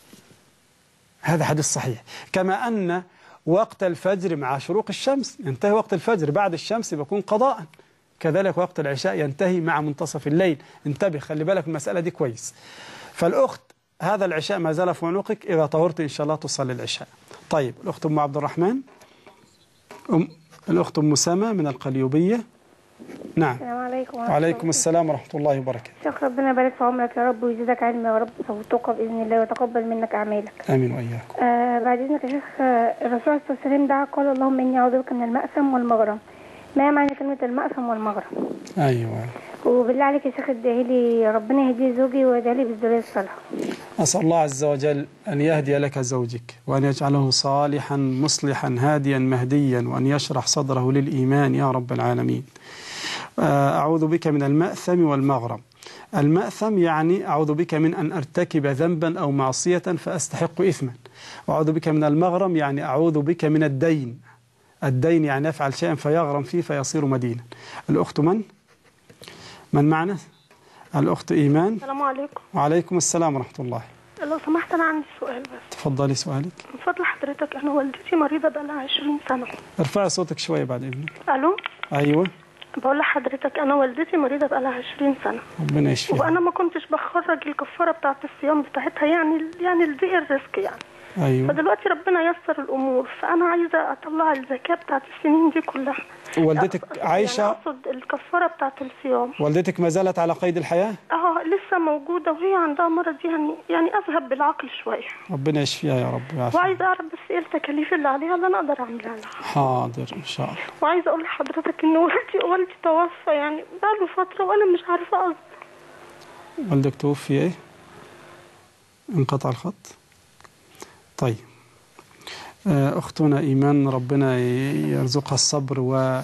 هذا حديث صحيح. كما أن وقت الفجر مع شروق الشمس ينتهي وقت الفجر، بعد الشمس بيكون قضاء. كذلك وقت العشاء ينتهي مع منتصف الليل. انتبه، خلي بالك من المسألة دي كويس. فالأخت هذا العشاء ما زال في عنقك، إذا طهرت إن شاء الله تصلي العشاء. طيب، الأخت أم عبد الرحمن. أم الأخت أم سما من القليوبية. نعم. السلام عليكم. وعليكم السلام ورحمة الله وبركاته. شيخ، ربنا يبارك في عمرك يا رب، ويزيدك علم يا رب وتوقف بإذن الله، ويتقبل منك أعمالك. آمين وإياكم. آه بعد إذنك يا شيخ، الرسول عليه الصلاة والسلام دعا قال: اللهم إني أعوذ بك من المأثم والمغرم. ما معنى كلمة المأثم والمغرم؟ أيوة. وبالله عليك يا شيخ ادعي لي ربنا يهدي زوجي ويدعي لي بالذرية الصالحة. أسأل الله عز وجل أن يهدي لك زوجك، وأن يجعله صالحا مصلحا هاديا مهديا، وأن يشرح صدره للإيمان يا رب العالمين. أعوذ بك من المأثم والمغرم. المأثم يعني أعوذ بك من أن أرتكب ذنبا أو معصية فأستحق إثما. وأعوذ بك من المغرم يعني أعوذ بك من الدين. الدين يعني يفعل شيئا فيغرم فيه فيصير مدينا. الأخت من؟ من معنا؟ الأخت إيمان. السلام عليكم. وعليكم السلام ورحمة الله. لو سمحت أنا عندي سؤال بس. تفضلي سؤالك. من فضل حضرتك، أنا والدتي مريضة بقالها عشرين سنة. ارفعي صوتك شوية بعد إذنك. ألو. أيوة. بقول لحضرتك أنا والدتي مريضة بقالها عشرين سنة. ربنا يشفيها. وأنا ما كنتش بخرج الكفارة بتاعة الصيام بتاعتها، يعني يعني لضيق الرزق يعني. أيوة. فدلوقتي ربنا يسر الأمور، فأنا عايزة أطلع الزكاة بتاعة السنين دي كلها. والدتك عايشة؟ يعني أقصد الكفارة بتاعة الصيام. والدتك ما زالت على قيد الحياة؟ اه لسه موجودة، وهي عندها مرض يعني يعني أذهب بالعقل شوية. ربنا يشفيها يا رب ويعافيها. وعايزة أعرف بس إيه التكاليف اللي عليها اللي أنا أقدر أعملها لها. حاضر إن شاء الله. وعايزة أقول لحضرتك إن والدي والدي توفى يعني بقاله فترة، وأنا مش عارفة أصلا. والدك توفي إيه؟ انقطع الخط؟ طيب، أختنا إيمان ربنا يرزقها الصبر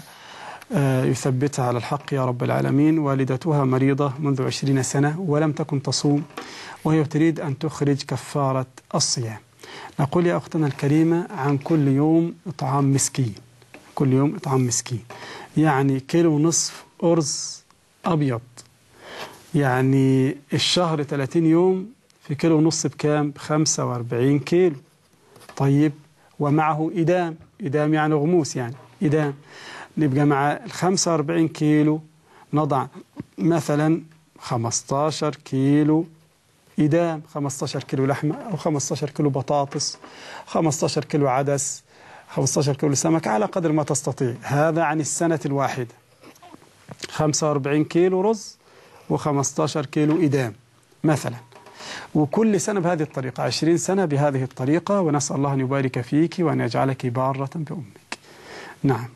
ويثبتها على الحق يا رب العالمين. والدتها مريضة منذ عشرين سنة ولم تكن تصوم، وهي تريد أن تخرج كفارة الصيام. نقول يا أختنا الكريمة عن كل يوم إطعام مسكين، كل يوم إطعام مسكين، يعني كيلو نصف أرز أبيض، يعني الشهر ثلاثين يوم في كيلو ونص بكام؟ بخمسة واربعين كيلو. طيب ومعه إدام، إدام يعني غموس، يعني إدام. نبقى مع ال خمسة واربعين كيلو نضع مثلا خمستاشر كيلو إدام، خمستاشر كيلو لحمة أو خمستاشر كيلو بطاطس، خمستاشر كيلو عدس، خمستاشر كيلو سمك، على قدر ما تستطيع. هذا عن السنة الواحدة. خمسة واربعين كيلو رز وخمستاشر كيلو إدام مثلا، وكل سنة بهذه الطريقة، عشرين سنة بهذه الطريقة، ونسأل الله أن يبارك فيك وأن يجعلك بارة بأمك. نعم.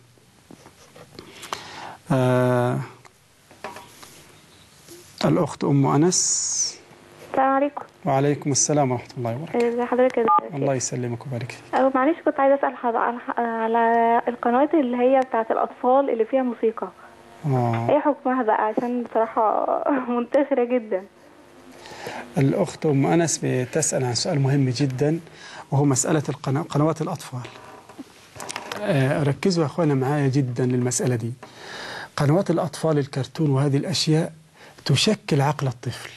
آه الأخت أم أنس. السلام عليكم. وعليكم السلام ورحمة الله وبركاته. ازي حضرتك يا دكتور؟ الله يسلمك ويبارك فيك. أه معلش كنت عايزة أسأل حضرتك على القنوات اللي هي بتاعت الأطفال اللي فيها موسيقى. آه. ايه حكمها بقى؟ عشان بصراحة منتشرة جدا. الأخت أم أنس بتسأل عن سؤال مهم جدا، وهو مسألة القنا... قنوات الأطفال. آه ركزوا يا أخوانا معايا جدا للمسألة دي. قنوات الأطفال، الكرتون وهذه الأشياء تشكل عقل الطفل،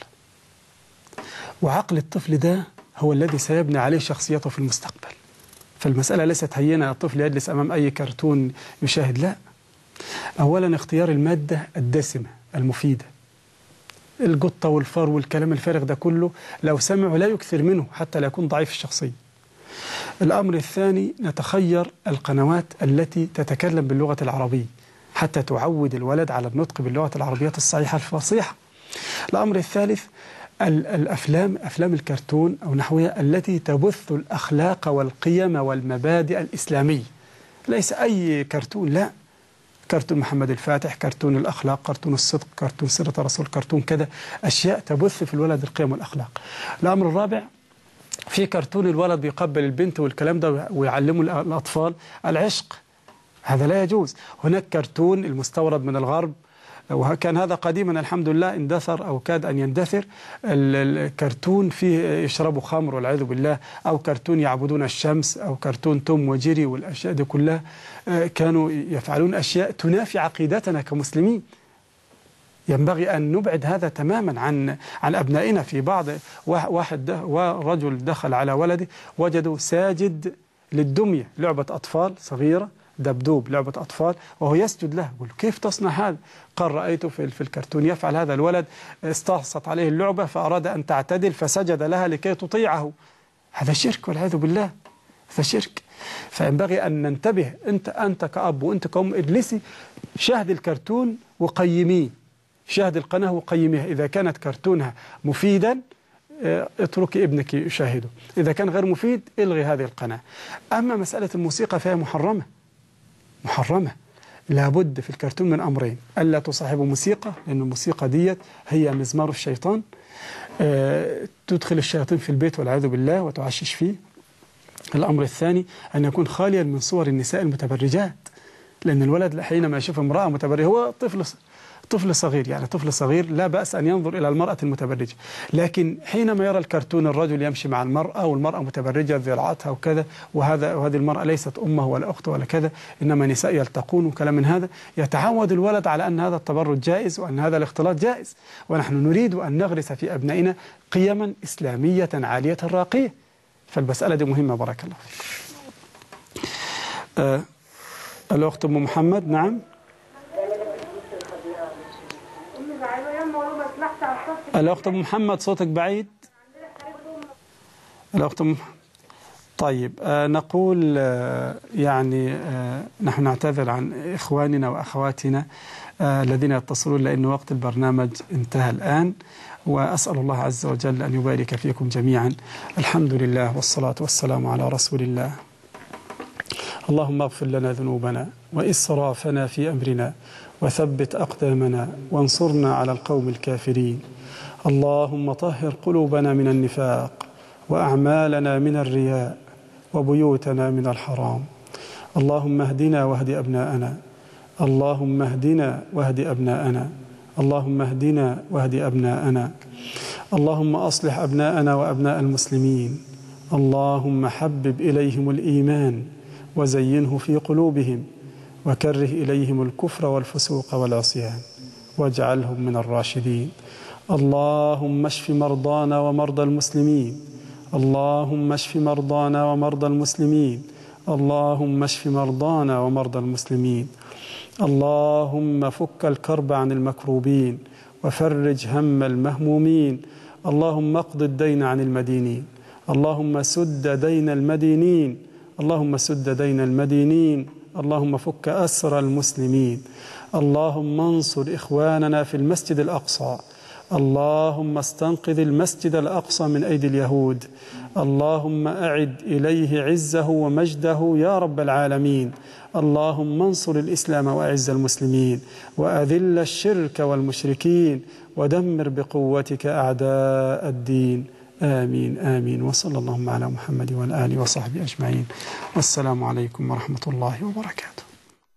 وعقل الطفل ده هو الذي سيبني عليه شخصيته في المستقبل. فالمسألة ليست هينة الطفل يجلس أمام أي كرتون يشاهد، لا. أولا اختيار المادة الدسمة المفيدة، القطة والفار والكلام الفارغ ده كله لو سمعوا لا يكثر منه حتى لا يكون ضعيف الشخصية. الأمر الثاني نتخير القنوات التي تتكلم باللغة العربية حتى تعود الولد على النطق باللغة العربية الصحيحة الفصيحة. الأمر الثالث الأفلام، أفلام الكرتون أو نحوها التي تبث الأخلاق والقيم والمبادئ الإسلامية، ليس أي كرتون، لا. كرتون محمد الفاتح، كرتون الأخلاق، كرتون الصدق، كرتون سيرة الرسول، كرتون كذا، أشياء تبث في الولد القيم والأخلاق. الأمر الرابع في كرتون الولد بيقبل البنت والكلام ده ويعلموا الأطفال العشق، هذا لا يجوز. هناك كرتون المستورد من الغرب، وكان هذا قديما الحمد لله اندثر أو كاد أن يندثر، الكرتون فيه يشربوا خمر والعياذ بالله، أو كرتون يعبدون الشمس، أو كرتون توم وجيري، والأشياء دي كلها كانوا يفعلون أشياء تنافي عقيدتنا كمسلمين. ينبغي أن نبعد هذا تماما عن عن أبنائنا. في بعض واحد ورجل دخل على ولده وجده ساجد للدمية، لعبة أطفال صغيرة، دبدوب لعبة أطفال، وهو يسجد له. يقول كيف تصنع هذا؟ قال رأيته في في الكرتون يفعل هذا. الولد استعصت عليه اللعبة فأراد أن تعتدل فسجد لها لكي تطيعه. هذا شرك والعياذ بالله، هذا شرك. فينبغي أن ننتبه. أنت أنت كأب وأنت كأم اجلسي شاهد الكرتون وقيميه، شاهد القناة وقيميها. إذا كانت كرتونها مفيدا اتركي ابنك يشاهده، إذا كان غير مفيد الغي هذه القناة. أما مسألة الموسيقى فهي محرمة، محرمة. لابد في الكرتون من أمرين: ألا تصاحبوا موسيقى، لأن الموسيقى ديت هي مزمار الشيطان، أه تدخل الشياطين في البيت والعياذ بالله وتعشش فيه. الأمر الثاني أن يكون خاليا من صور النساء المتبرجات، لأن الولد حينما يشوف امرأة متبرجة، هو طفل طفل صغير، يعني طفل صغير لا بأس أن ينظر إلى المرأة المتبرجة، لكن حينما يرى الكرتون الرجل يمشي مع المرأة والمرأة متبرجة ذراعاتها وكذا، وهذا وهذه المرأة ليست أمه ولا أخته ولا كذا، إنما نساء يلتقون وكلام من هذا، يتعود الولد على أن هذا التبرج جائز وأن هذا الاختلاط جائز. ونحن نريد أن نغرس في أبنائنا قيما إسلامية عالية راقية. فالمسألة دي مهمة. بارك الله فيك. آه الأخت أم محمد. نعم. الأخت أم محمد صوتك بعيد. الأخت أم طيب آه نقول آه يعني آه نحن نعتذر عن إخواننا وأخواتنا آه الذين يتصلون، لأن وقت البرنامج انتهى الآن، وأسأل الله عز وجل أن يبارك فيكم جميعا. الحمد لله والصلاة والسلام على رسول الله. اللهم اغفر لنا ذنوبنا وإسرافنا في أمرنا وثبت أقدامنا وانصرنا على القوم الكافرين. اللهم طهر قلوبنا من النفاق وأعمالنا من الرياء وبيوتنا من الحرام. اللهم اهدنا واهد أبناءنا، اللهم اهدنا واهد أبناءنا، اللهم اهدنا واهد أبناءنا. اللهم أصلح أبناءنا وأبناء المسلمين. اللهم حبب إليهم الإيمان وزينه في قلوبهم وكره إليهم الكفر والفسوق والعصيان واجعلهم من الراشدين. اللهم اشف مرضانا ومرضى المسلمين اللهم اشف مرضانا ومرضى المسلمين اللهم اشف مرضانا ومرضى المسلمين اللهم فك الكرب عن المكروبين وفرج هم المهمومين اللهم اقض الدين عن المدينين اللهم سد دين المدينين اللهم سد دين المدينين اللهم فك أسر المسلمين اللهم انصر إخواننا في المسجد الأقصى اللهم استنقذ المسجد الأقصى من أيدي اليهود اللهم أعد إليه عزه ومجده يا رب العالمين اللهم انصر الإسلام وأعز المسلمين وأذل الشرك والمشركين ودمر بقوتك أعداء الدين آمين آمين وصلى اللهم على محمد وعلى آله وصحبه أجمعين والسلام عليكم ورحمة الله وبركاته.